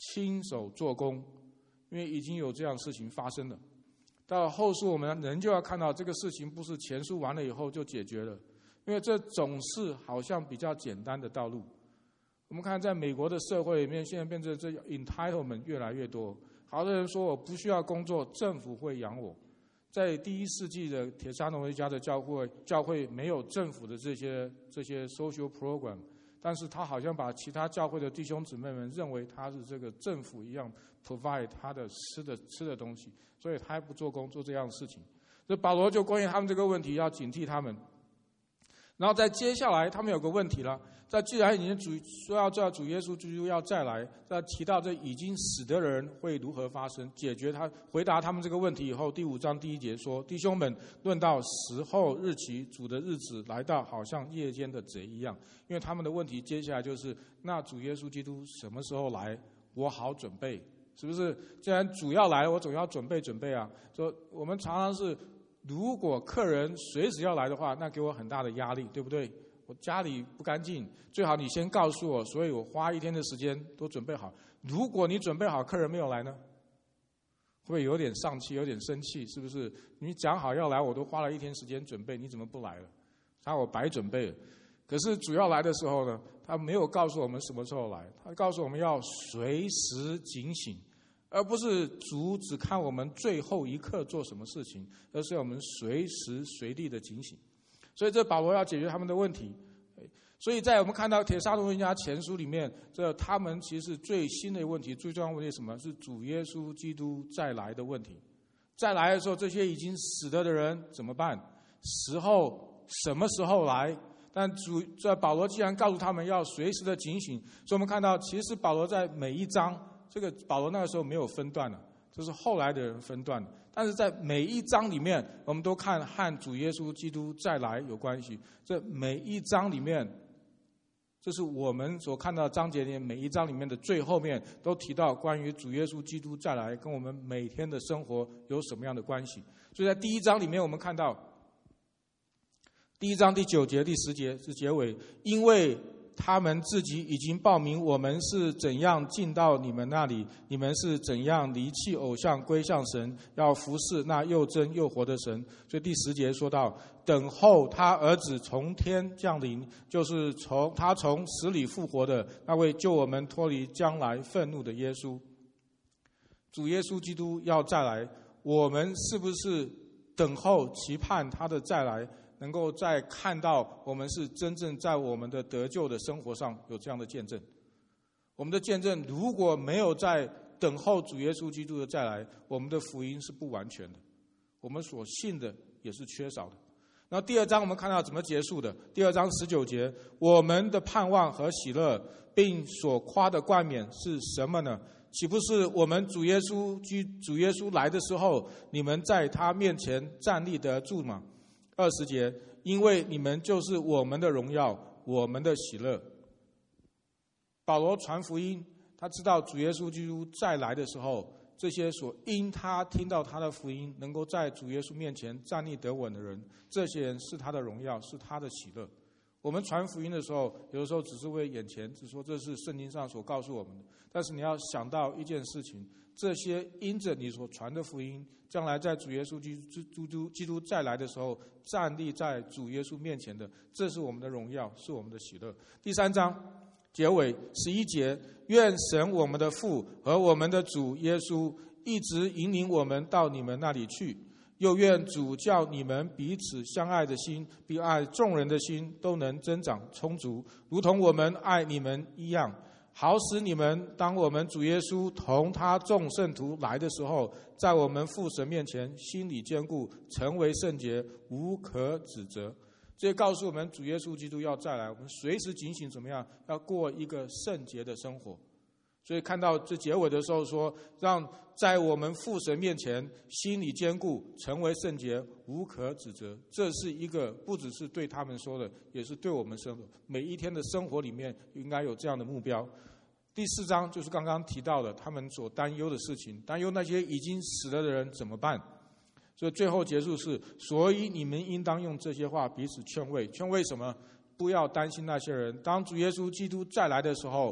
亲手做工，因为已经有这样的事情发生了。到了后书，我们人就要看到这个事情不是前书完了以后就解决了，因为这总是好像比较简单的道路。我们看在美国的社会里面，现在变成这 entitlement 越来越多，好多人说我不需要工作，政府会养我。在第一世纪的铁沙罗尼迦的教会，教会没有政府的这些这些 social program， 但是他好像把其他教会的弟兄姊妹们认为他是这个政府一样 provide 他的吃的吃的东西，所以他还不做工做这样的事情。所以保罗就关于他们这个问题要警惕他们。然后在接下来他们有个问题了，在既然已经主说要叫主耶稣基督要再来，在提到这已经死的人会如何发生，解决他回答他们这个问题以后，第五章第一节说：弟兄们，论到时候日期，主的日子来到，好像夜间的贼一样。因为他们的问题接下来就是，那主耶稣基督什么时候来，我好准备，是不是？既然主要来，我总要准备准备啊。说我们常常是，如果客人随时要来的话，那给我很大的压力，对不对？我家里不干净，最好你先告诉我，所以我花一天的时间都准备好。如果你准备好，客人没有来呢，会不会有点丧气，有点生气？是不是？你讲好要来，我都花了一天时间准备，你怎么不来了？他我白准备了。可是主要来的时候呢，他没有告诉我们什么时候来，他告诉我们要随时警醒，而不是主只看我们最后一刻做什么事情，而是我们随时随地的警醒。所以这保罗要解决他们的问题。所以在我们看到帖撒罗尼迦前书里面，这他们其实最新的问题，最重要的问题是什么？是主耶稣基督再来的问题。再来的时候，这些已经死了的人怎么办？时候什么时候来？但主这保罗既然告诉他们要随时的警醒，所以我们看到，其实保罗在每一章，这个保罗那个时候没有分段了，这是后来的人分段的。但是在每一章里面，我们都看和主耶稣基督再来有关系。这每一章里面，这是我们所看到的章节里面每一章里面的最后面都提到关于主耶稣基督再来跟我们每天的生活有什么样的关系。所以在第一章里面，我们看到第一章第九节、第十节是结尾，因为他们自己已经报明我们是怎样进到你们那里，你们是怎样离弃偶像归向神，要服侍那又真又活的神。所以第十节说到，等候他儿子从天降临，就是从他从死里复活的那位救我们脱离将来愤怒的耶稣。主耶稣基督要再来，我们是不是等候期盼他的再来，能够再看到我们是真正在我们的得救的生活上有这样的见证？我们的见证如果没有在等候主耶稣基督的再来，我们的福音是不完全的，我们所信的也是缺少的。然后第二章我们看到怎么结束的，第二章十九节，我们的盼望和喜乐并所夸的冠冕是什么呢？岂不是我们主耶稣主耶稣来的时候，你们在他面前站立得住吗？二十节，因为你们就是我们的荣耀，我们的喜乐。保罗传福音，他知道主耶稣基督再来的时候，这些所因他听到他的福音，能够在主耶稣面前站立得稳的人，这些人是他的荣耀，是他的喜乐。我们传福音的时候，有的时候只是为眼前，只说这是圣经上所告诉我们的。但是你要想到一件事情，这些因着你所传的福音，将来在主耶稣基督基督再来的时候，站立在主耶稣面前的，这是我们的荣耀，是我们的喜乐。第三章结尾十一节，愿神我们的父和我们的主耶稣一直引领我们到你们那里去，又愿主叫你们彼此相爱的心，比爱众人的心都能增长充足，如同我们爱你们一样，好使你们当我们主耶稣同他众圣徒来的时候，在我们父神面前心里坚固，成为圣洁，无可指责。这也告诉我们主耶稣基督要再来，我们随时警醒怎么样，要过一个圣洁的生活。所以看到这结尾的时候说，让在我们父神面前心里坚固，成为圣洁，无可指责。这是一个不只是对他们说的，也是对我们生活每一天的生活里面应该有这样的目标。第四章就是刚刚提到的他们所担忧的事情，担忧那些已经死了的人怎么办。所以最后结束是，所以你们应当用这些话彼此劝慰。劝慰什么？不要担心那些人，当主耶稣基督再来的时候，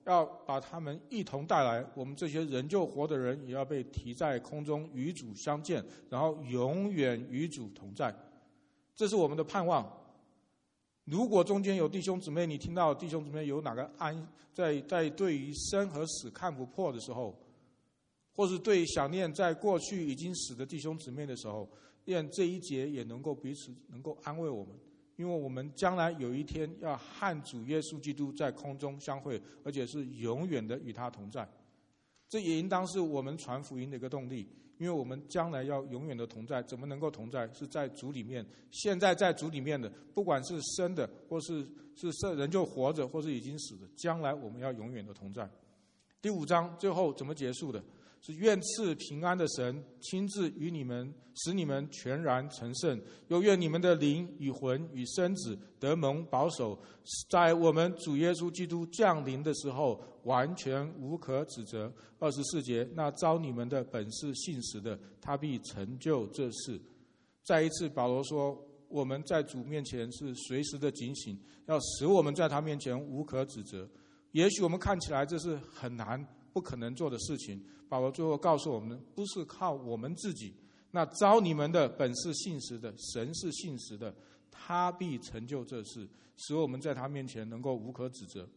要把他们一同带来，我们这些仍旧活的人也要被提在空中与主相见，然后永远与主同在。这是我们的盼望。如果中间有弟兄姊妹，你听到弟兄姊妹有哪个安在在对于生和死看不破的时候，或是对想念在过去已经死的弟兄姊妹的时候，愿这一节也能够彼此能够安慰我们，因为我们将来有一天要和主耶稣基督在空中相会，而且是永远的与他同在。这也应当是我们传福音的一个动力，因为我们将来要永远的同在。怎么能够同在？是在主里面。现在在主里面的，不管是生的，或是是人就活着，或是已经死的，将来我们要永远的同在。第五章最后怎么结束的？是愿赐平安的神亲自与你们，使你们全然成圣，又愿你们的灵与魂与身子得蒙保守，在我们主耶稣基督降临的时候完全无可指责。二十四节，那招你们的本是信实的，他必成就这事。再一次保罗说，我们在主面前是随时的警醒，要使我们在他面前无可指责。也许我们看起来这是很难不可能做的事情，保罗最后告诉我们，不是靠我们自己，那招你们的本是信实的，神是信实的，他必成就这事，使我们在他面前能够无可指责。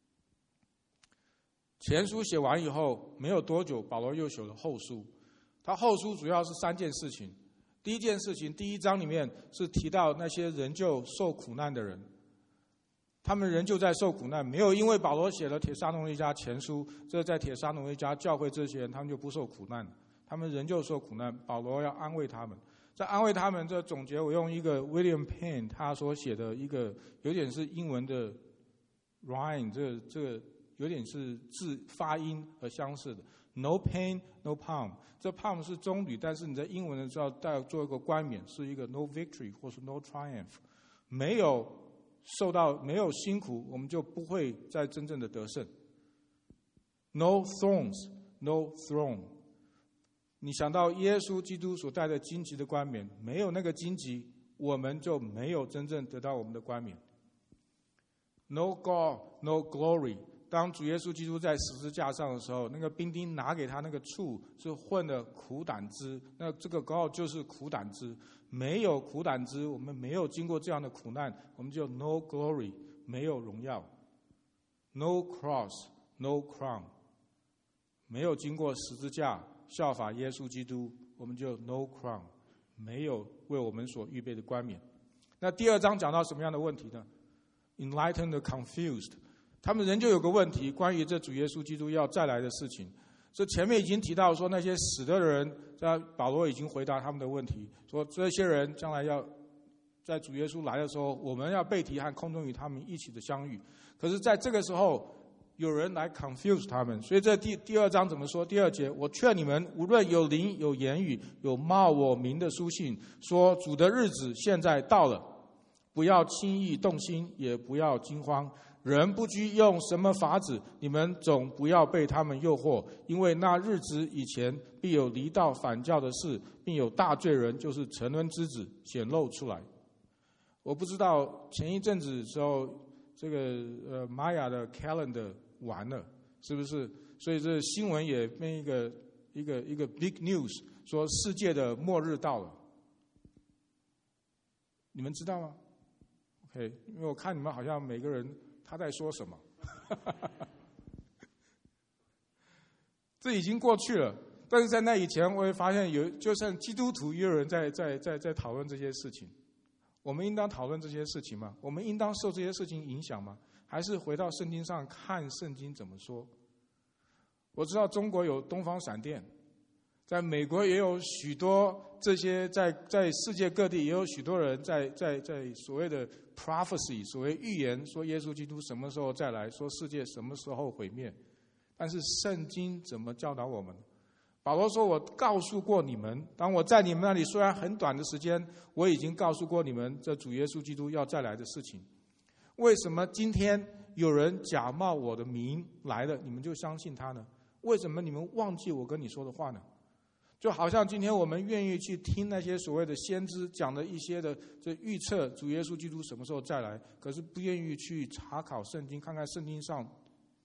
前书写完以后没有多久，保罗又写了后书。他后书主要是三件事情。第一件事情，第一章里面是提到那些仍旧受苦难的人，他们仍旧在受苦难，没有因为保罗写了帖撒罗尼迦前书，这在帖撒罗尼迦教会这些人他们就不受苦难，他们仍旧受苦难，保罗要安慰他们。在安慰他们这总结，我用一个 William Penn 他所写的一个有点是英文的 rhyme， 这个这个有点是字发音和相似的 No pain, no palm。 这 palm 是中语，但是你在英文的时候带做一个冠冕，是一个 no victory 或是 no triumph。 没有受到没有辛苦，我们就不会再真正的得胜。 No thorns, no throne。 你想到耶稣基督所带的荆棘的冠冕，没有那个荆棘，我们就没有真正得到我们的冠冕。 No God, no glory。 当主耶稣基督在十字架上的时候，那个兵丁拿给他那个醋是混了苦胆汁，那这个 God 就是苦胆汁。没有苦胆汁，我们没有经过这样的苦难，我们就 no glory， 没有荣耀。 No cross, no crown。 没有经过十字架效法耶稣基督，我们就 no crown， 没有为我们所预备的冠冕。那第二章讲到什么样的问题呢？ Enlightened the confused。 他们仍旧有个问题，关于这主耶稣基督要再来的事情。这前面已经提到说，那些死的人，在保罗已经回答他们的问题，说这些人将来要在主耶稣来的时候，我们要被提和空中与他们一起的相遇。可是在这个时候有人来 confuse 他们，所以这第第二章怎么说？第二节，我劝你们，无论有灵、有言语、有冒我名的书信，说主的日子现在到了，不要轻易动心，也不要惊慌。人不拘用什么法子，你们总不要被他们诱惑，因为那日子以前必有离道反教的事，并有大罪人，就是沉沦之子显露出来。我不知道前一阵子的时候，这个呃玛雅的 calendar 完了，是不是？所以这新闻也变一个一个一个 big news， 说世界的末日到了。你们知道吗 ？OK， 因为我看你们好像每个人。他在说什么？这已经过去了，但是在那以前，我会发现有，就算基督徒也有人在在在在讨论这些事情。我们应当讨论这些事情吗？我们应当受这些事情影响吗？还是回到圣经上看圣经怎么说？我知道中国有东方闪电，在美国也有许多这些在在世界各地也有许多人在在在所谓的 prophecy， 所谓预言，说耶稣基督什么时候再来，说世界什么时候毁灭。但是圣经怎么教导我们？保罗说，我告诉过你们，当我在你们那里虽然很短的时间，我已经告诉过你们这主耶稣基督要再来的事情。为什么今天有人假冒我的名来了，你们就相信他呢？为什么你们忘记我跟你说的话呢？就好像今天我们愿意去听那些所谓的先知讲的一些的这预测主耶稣基督什么时候再来，可是不愿意去查考圣经，看看圣经上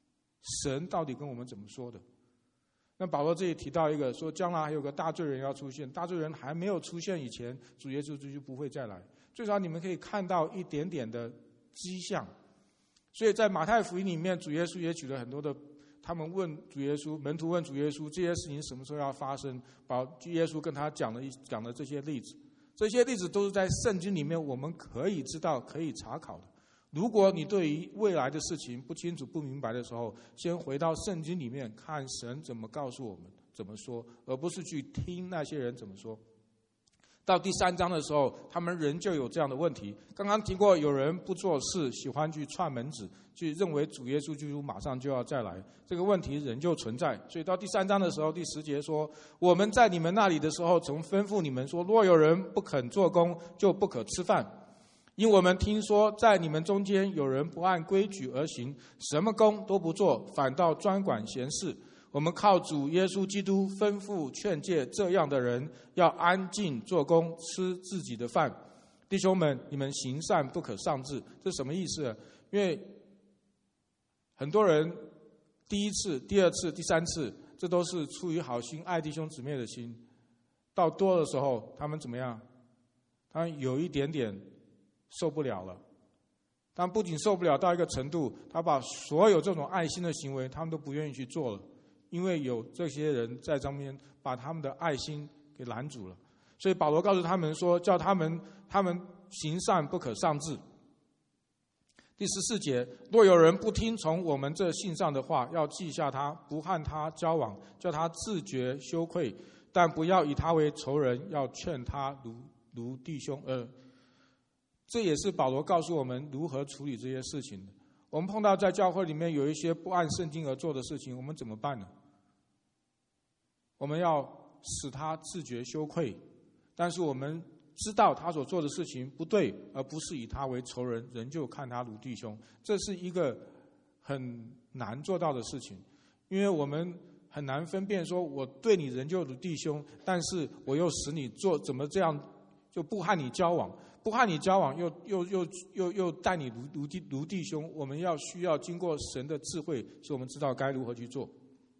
神到底跟我们怎么说的？那保罗这里提到一个说，将来还有个大罪人要出现，大罪人还没有出现以前，主耶稣就不会再来。最少你们可以看到一点点的迹象。所以在马太福音里面，主耶稣也举了很多的，他们问主耶稣，门徒问主耶稣这些事情什么时候要发生，保耶稣跟他讲了一讲了这些例子，这些例子都是在圣经里面我们可以知道、可以查考的。如果你对于未来的事情不清楚、不明白的时候，先回到圣经里面看神怎么告诉我们、怎么说，而不是去听那些人怎么说。到第三章的时候，他们仍旧有这样的问题。刚刚提过，有人不做事，喜欢去串门子，去认为主耶稣基督马上就要再来，这个问题仍旧存在。所以到第三章的时候，第十节说：我们在你们那里的时候，曾吩咐你们说，若有人不肯做工，就不可吃饭。因我们听说，在你们中间有人不按规矩而行，什么工都不做，反倒专管闲事。我们靠主耶稣基督吩咐劝诫这样的人，要安静做工，吃自己的饭。弟兄们，你们行善不可丧志。这什么意思呢？因为很多人第一次、第二次、第三次，这都是出于好心、爱弟兄姊妹的心。到多的时候，他们怎么样？他们有一点点受不了了。但不仅受不了到一个程度，他把所有这种爱心的行为，他们都不愿意去做了。因为有这些人在上面把他们的爱心给拦阻了，所以保罗告诉他们说，叫他们他们行善不可丧志。第十四节，若有人不听从我们这信上的话，要记下他，不和他交往，叫他自觉羞愧，但不要以他为仇人，要劝他如如弟兄。呃，这也是保罗告诉我们如何处理这些事情的。我们碰到在教会里面有一些不按圣经而做的事情，我们怎么办呢？我们要使他自觉羞愧，但是我们知道他所做的事情不对，而不是以他为仇人，仍旧看他如弟兄。这是一个很难做到的事情，因为我们很难分辨说，我对你仍旧如弟兄，但是我又使你做怎么这样，就不和你交往，不和你交往，又又又又又待你如如弟如弟兄。我们要需要经过神的智慧，使我们知道该如何去做。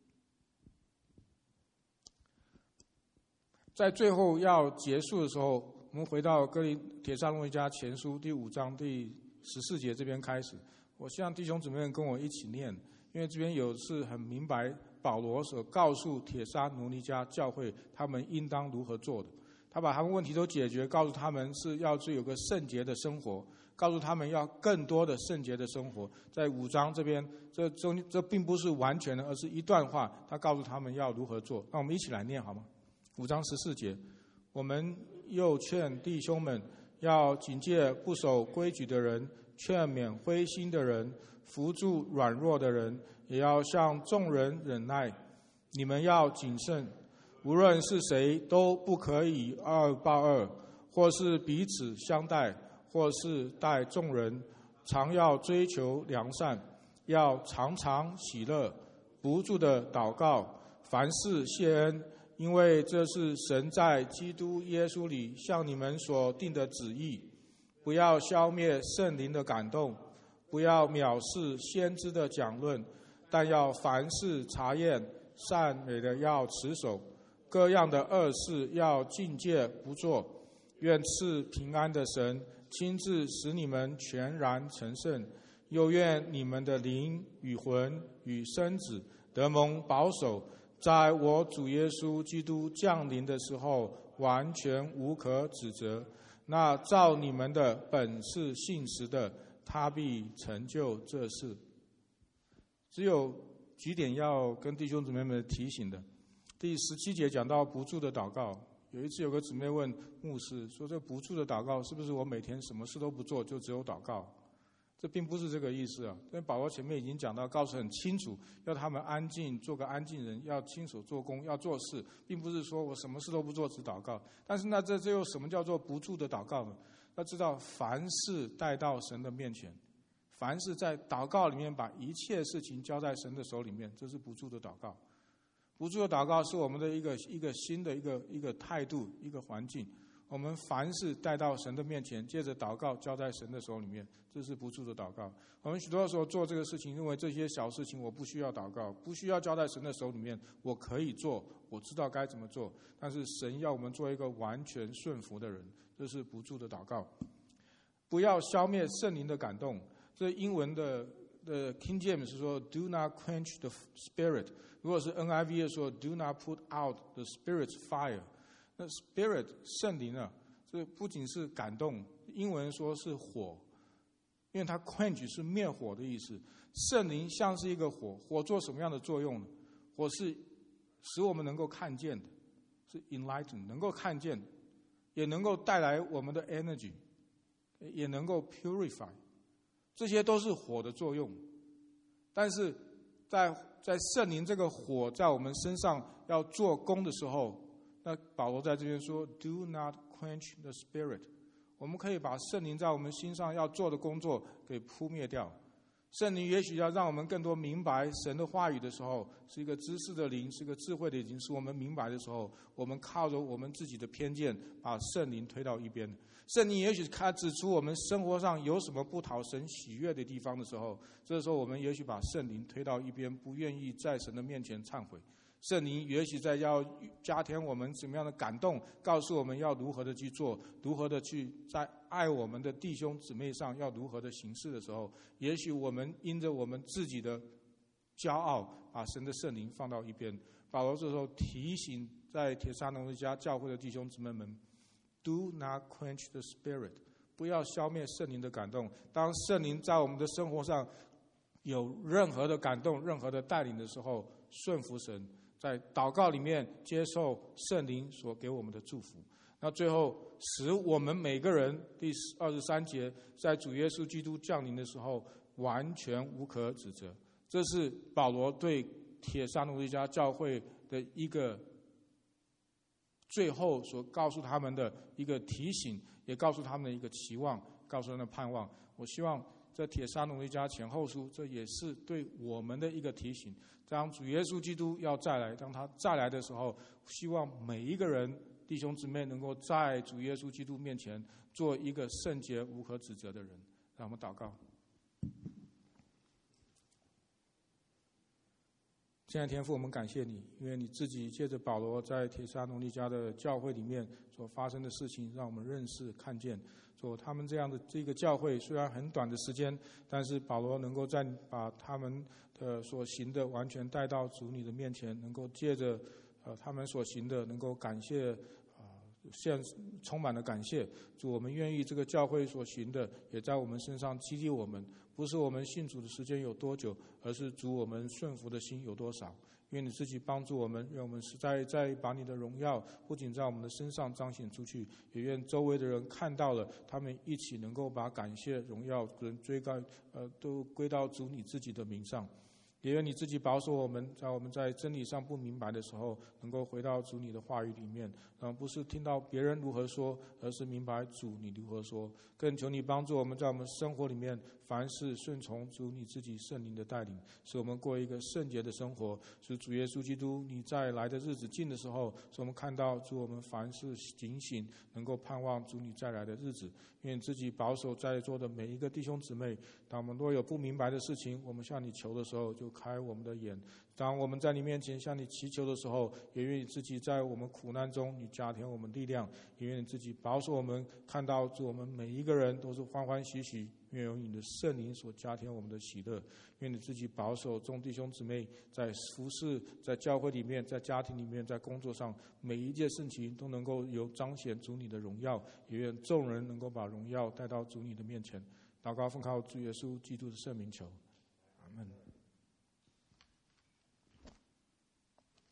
在最后要结束的时候，我们回到哥林帖撒罗尼迦前书第五章第十四节这边开始。我希望弟兄姊妹跟我一起念，因为这边有是很明白保罗所告诉帖撒罗尼迦教会他们应当如何做的。他把他们问题都解决，告诉他们是要有个圣洁的生活，告诉他们要更多的圣洁的生活。在五章这边，这中这并不是完全的，而是一段话，他告诉他们要如何做。那我们一起来念好吗？五章十四节，我们又劝弟兄们要警戒不守规矩的人，劝勉灰心的人，扶助软弱的人，也要向众人忍耐。你们要谨慎，无论是谁都不可以二报二，或是彼此相待，或是待众人，常要追求良善，要常常喜乐，不住的祷告，凡事谢恩，因为这是神在基督耶稣里向你们所定的旨意。不要消灭圣灵的感动，不要藐视先知的讲论，但要凡事查验，善美的要持守，各样的恶事要禁戒不做。愿赐平安的神亲自使你们全然成圣，又愿你们的灵与魂与身子得蒙保守，在我主耶稣基督降临的时候完全无可指责。那照你们的本是信实的，他必成就这事。只有几点要跟弟兄姊妹们提醒的。第十七节讲到不住的祷告。有一次有个姊妹问牧师说，这不住的祷告是不是我每天什么事都不做，就只有祷告？这并不是这个意思啊。因为保罗前面已经讲到，告诉很清楚，要他们安静，做个安静人，要亲手做工，要做事，并不是说我什么事都不做，只祷告。但是那这这又什么叫做不住的祷告呢？要知道，凡事带到神的面前，凡事在祷告里面把一切事情交在神的手里面，这是不住的祷告。不住的祷告是我们的一个一个新的一个一个态度，一个环境。 我们凡事带到神的面前，借着祷告交在神的手里面，这是不住的祷告。我们许多时候做这个事情，认为这些小事情我不需要祷告，不需要交在神的手里面，我可以做，我知道该怎么做。但是神要我们做一个完全顺服的人，这是不住的祷告。不要消灭圣灵的感动。这英文的的 King James 是说 "Do not quench the spirit"， 如果是 N I V 说 "Do not put out the spirit's fire"。那 spirit 圣灵啊，这不仅是感动，英文说是火，因为它 quench 是灭火的意思。圣灵像是一个火，火做什么样的作用呢？火是使我们能够看见的，是 enlighten， 能够看见，也能够带来我们的 energy， 也能够 purify， 这些都是火的作用。但是在在圣灵这个火在我们身上要做工的时候，那保罗在这边说 "Do not quench the spirit"， 我们可以把圣灵在我们心上要做的工作给扑灭掉。圣灵也许要让我们更多明白神的话语的时候，是一个知识的灵，是一个智慧的灵，使我们明白的时候，我们靠着我们自己的偏见把圣灵推到一边。圣灵也许他指出我们生活上有什么不讨神喜悦的地方的时候，这时候我们也许把圣灵推到一边，不愿意在神的面前忏悔。圣灵也许在要加添我们什么样的感动，告诉我们要如何的去做，如何的去在爱我们的弟兄姊妹上要如何的行事的时候，也许我们因着我们自己的骄傲，把神的圣灵放到一边。保罗这时候提醒在帖撒罗尼迦教会的弟兄姊妹们 ，Do not quench the spirit， 不要消灭圣灵的感动。当圣灵在我们的生活上有任何的感动、任何的带领的时候，顺服神。在祷告里面接受圣灵所给我们的祝福，那最后使我们每个人，第二十三节，在主耶稣基督降临的时候完全无可指责。这是保罗对帖撒罗尼迦教会的一个最后所告诉他们的一个提醒，也告诉他们的一个期望，告诉他们的盼望。我希望在帖撒罗尼迦前后书，这也是对我们的一个提醒。当主耶稣基督要再来，当他再来的时候，希望每一个人弟兄姊妹能够在主耶稣基督面前做一个圣洁无可指责的人。让我们祷告。亲爱的天父，我们感谢你，因为你自己借着保罗在帖撒罗尼迦的教会里面所发生的事情，让我们认识看见。说他们这样的这个教会虽然很短的时间，但是保罗能够在把他们的所行的完全带到主你的面前，能够借着呃他们所行的，能够感谢啊、呃，现充满了感谢。主，我们愿意这个教会所行的，也在我们身上激励我们。不是我们信主的时间有多久，而是主我们顺服的心有多少。愿你自己帮助我们，愿我们实在在把你的荣耀不仅在我们的身上彰显出去，也愿周围的人看到了，他们一起能够把感谢荣耀跟追告呃都归到主你自己的名上。也愿你自己保守我们，在我们在真理上不明白的时候，能够回到主你的话语里面，嗯，不是听到别人如何说，而是明白主你如何说。更求你帮助我们在我们生活里面，凡事顺从主你自己圣灵的带领，使我们过一个圣洁的生活。使主耶稣基督你再来的日子近的时候，使我们看到主我们凡事警醒，能够盼望主你再来的日子。愿自己保守在座的每一个弟兄姊妹，当我们若有不明白的事情，我们向你求的时候，就开我们的眼。当我们在你面前向你祈求的时候，也愿你自己在我们苦难中你加添我们力量，也愿你自己保守我们，看到主我们每一个人都是欢欢喜喜，愿有你的圣灵所加添我们的喜乐。愿你自己保守众弟兄姊妹在服事、在教会里面、在家庭里面、在工作上，每一件事情都能够有彰显主你的荣耀，也愿众人能够把荣耀带到主你的面前。祷告奉靠主耶稣基督的圣名求。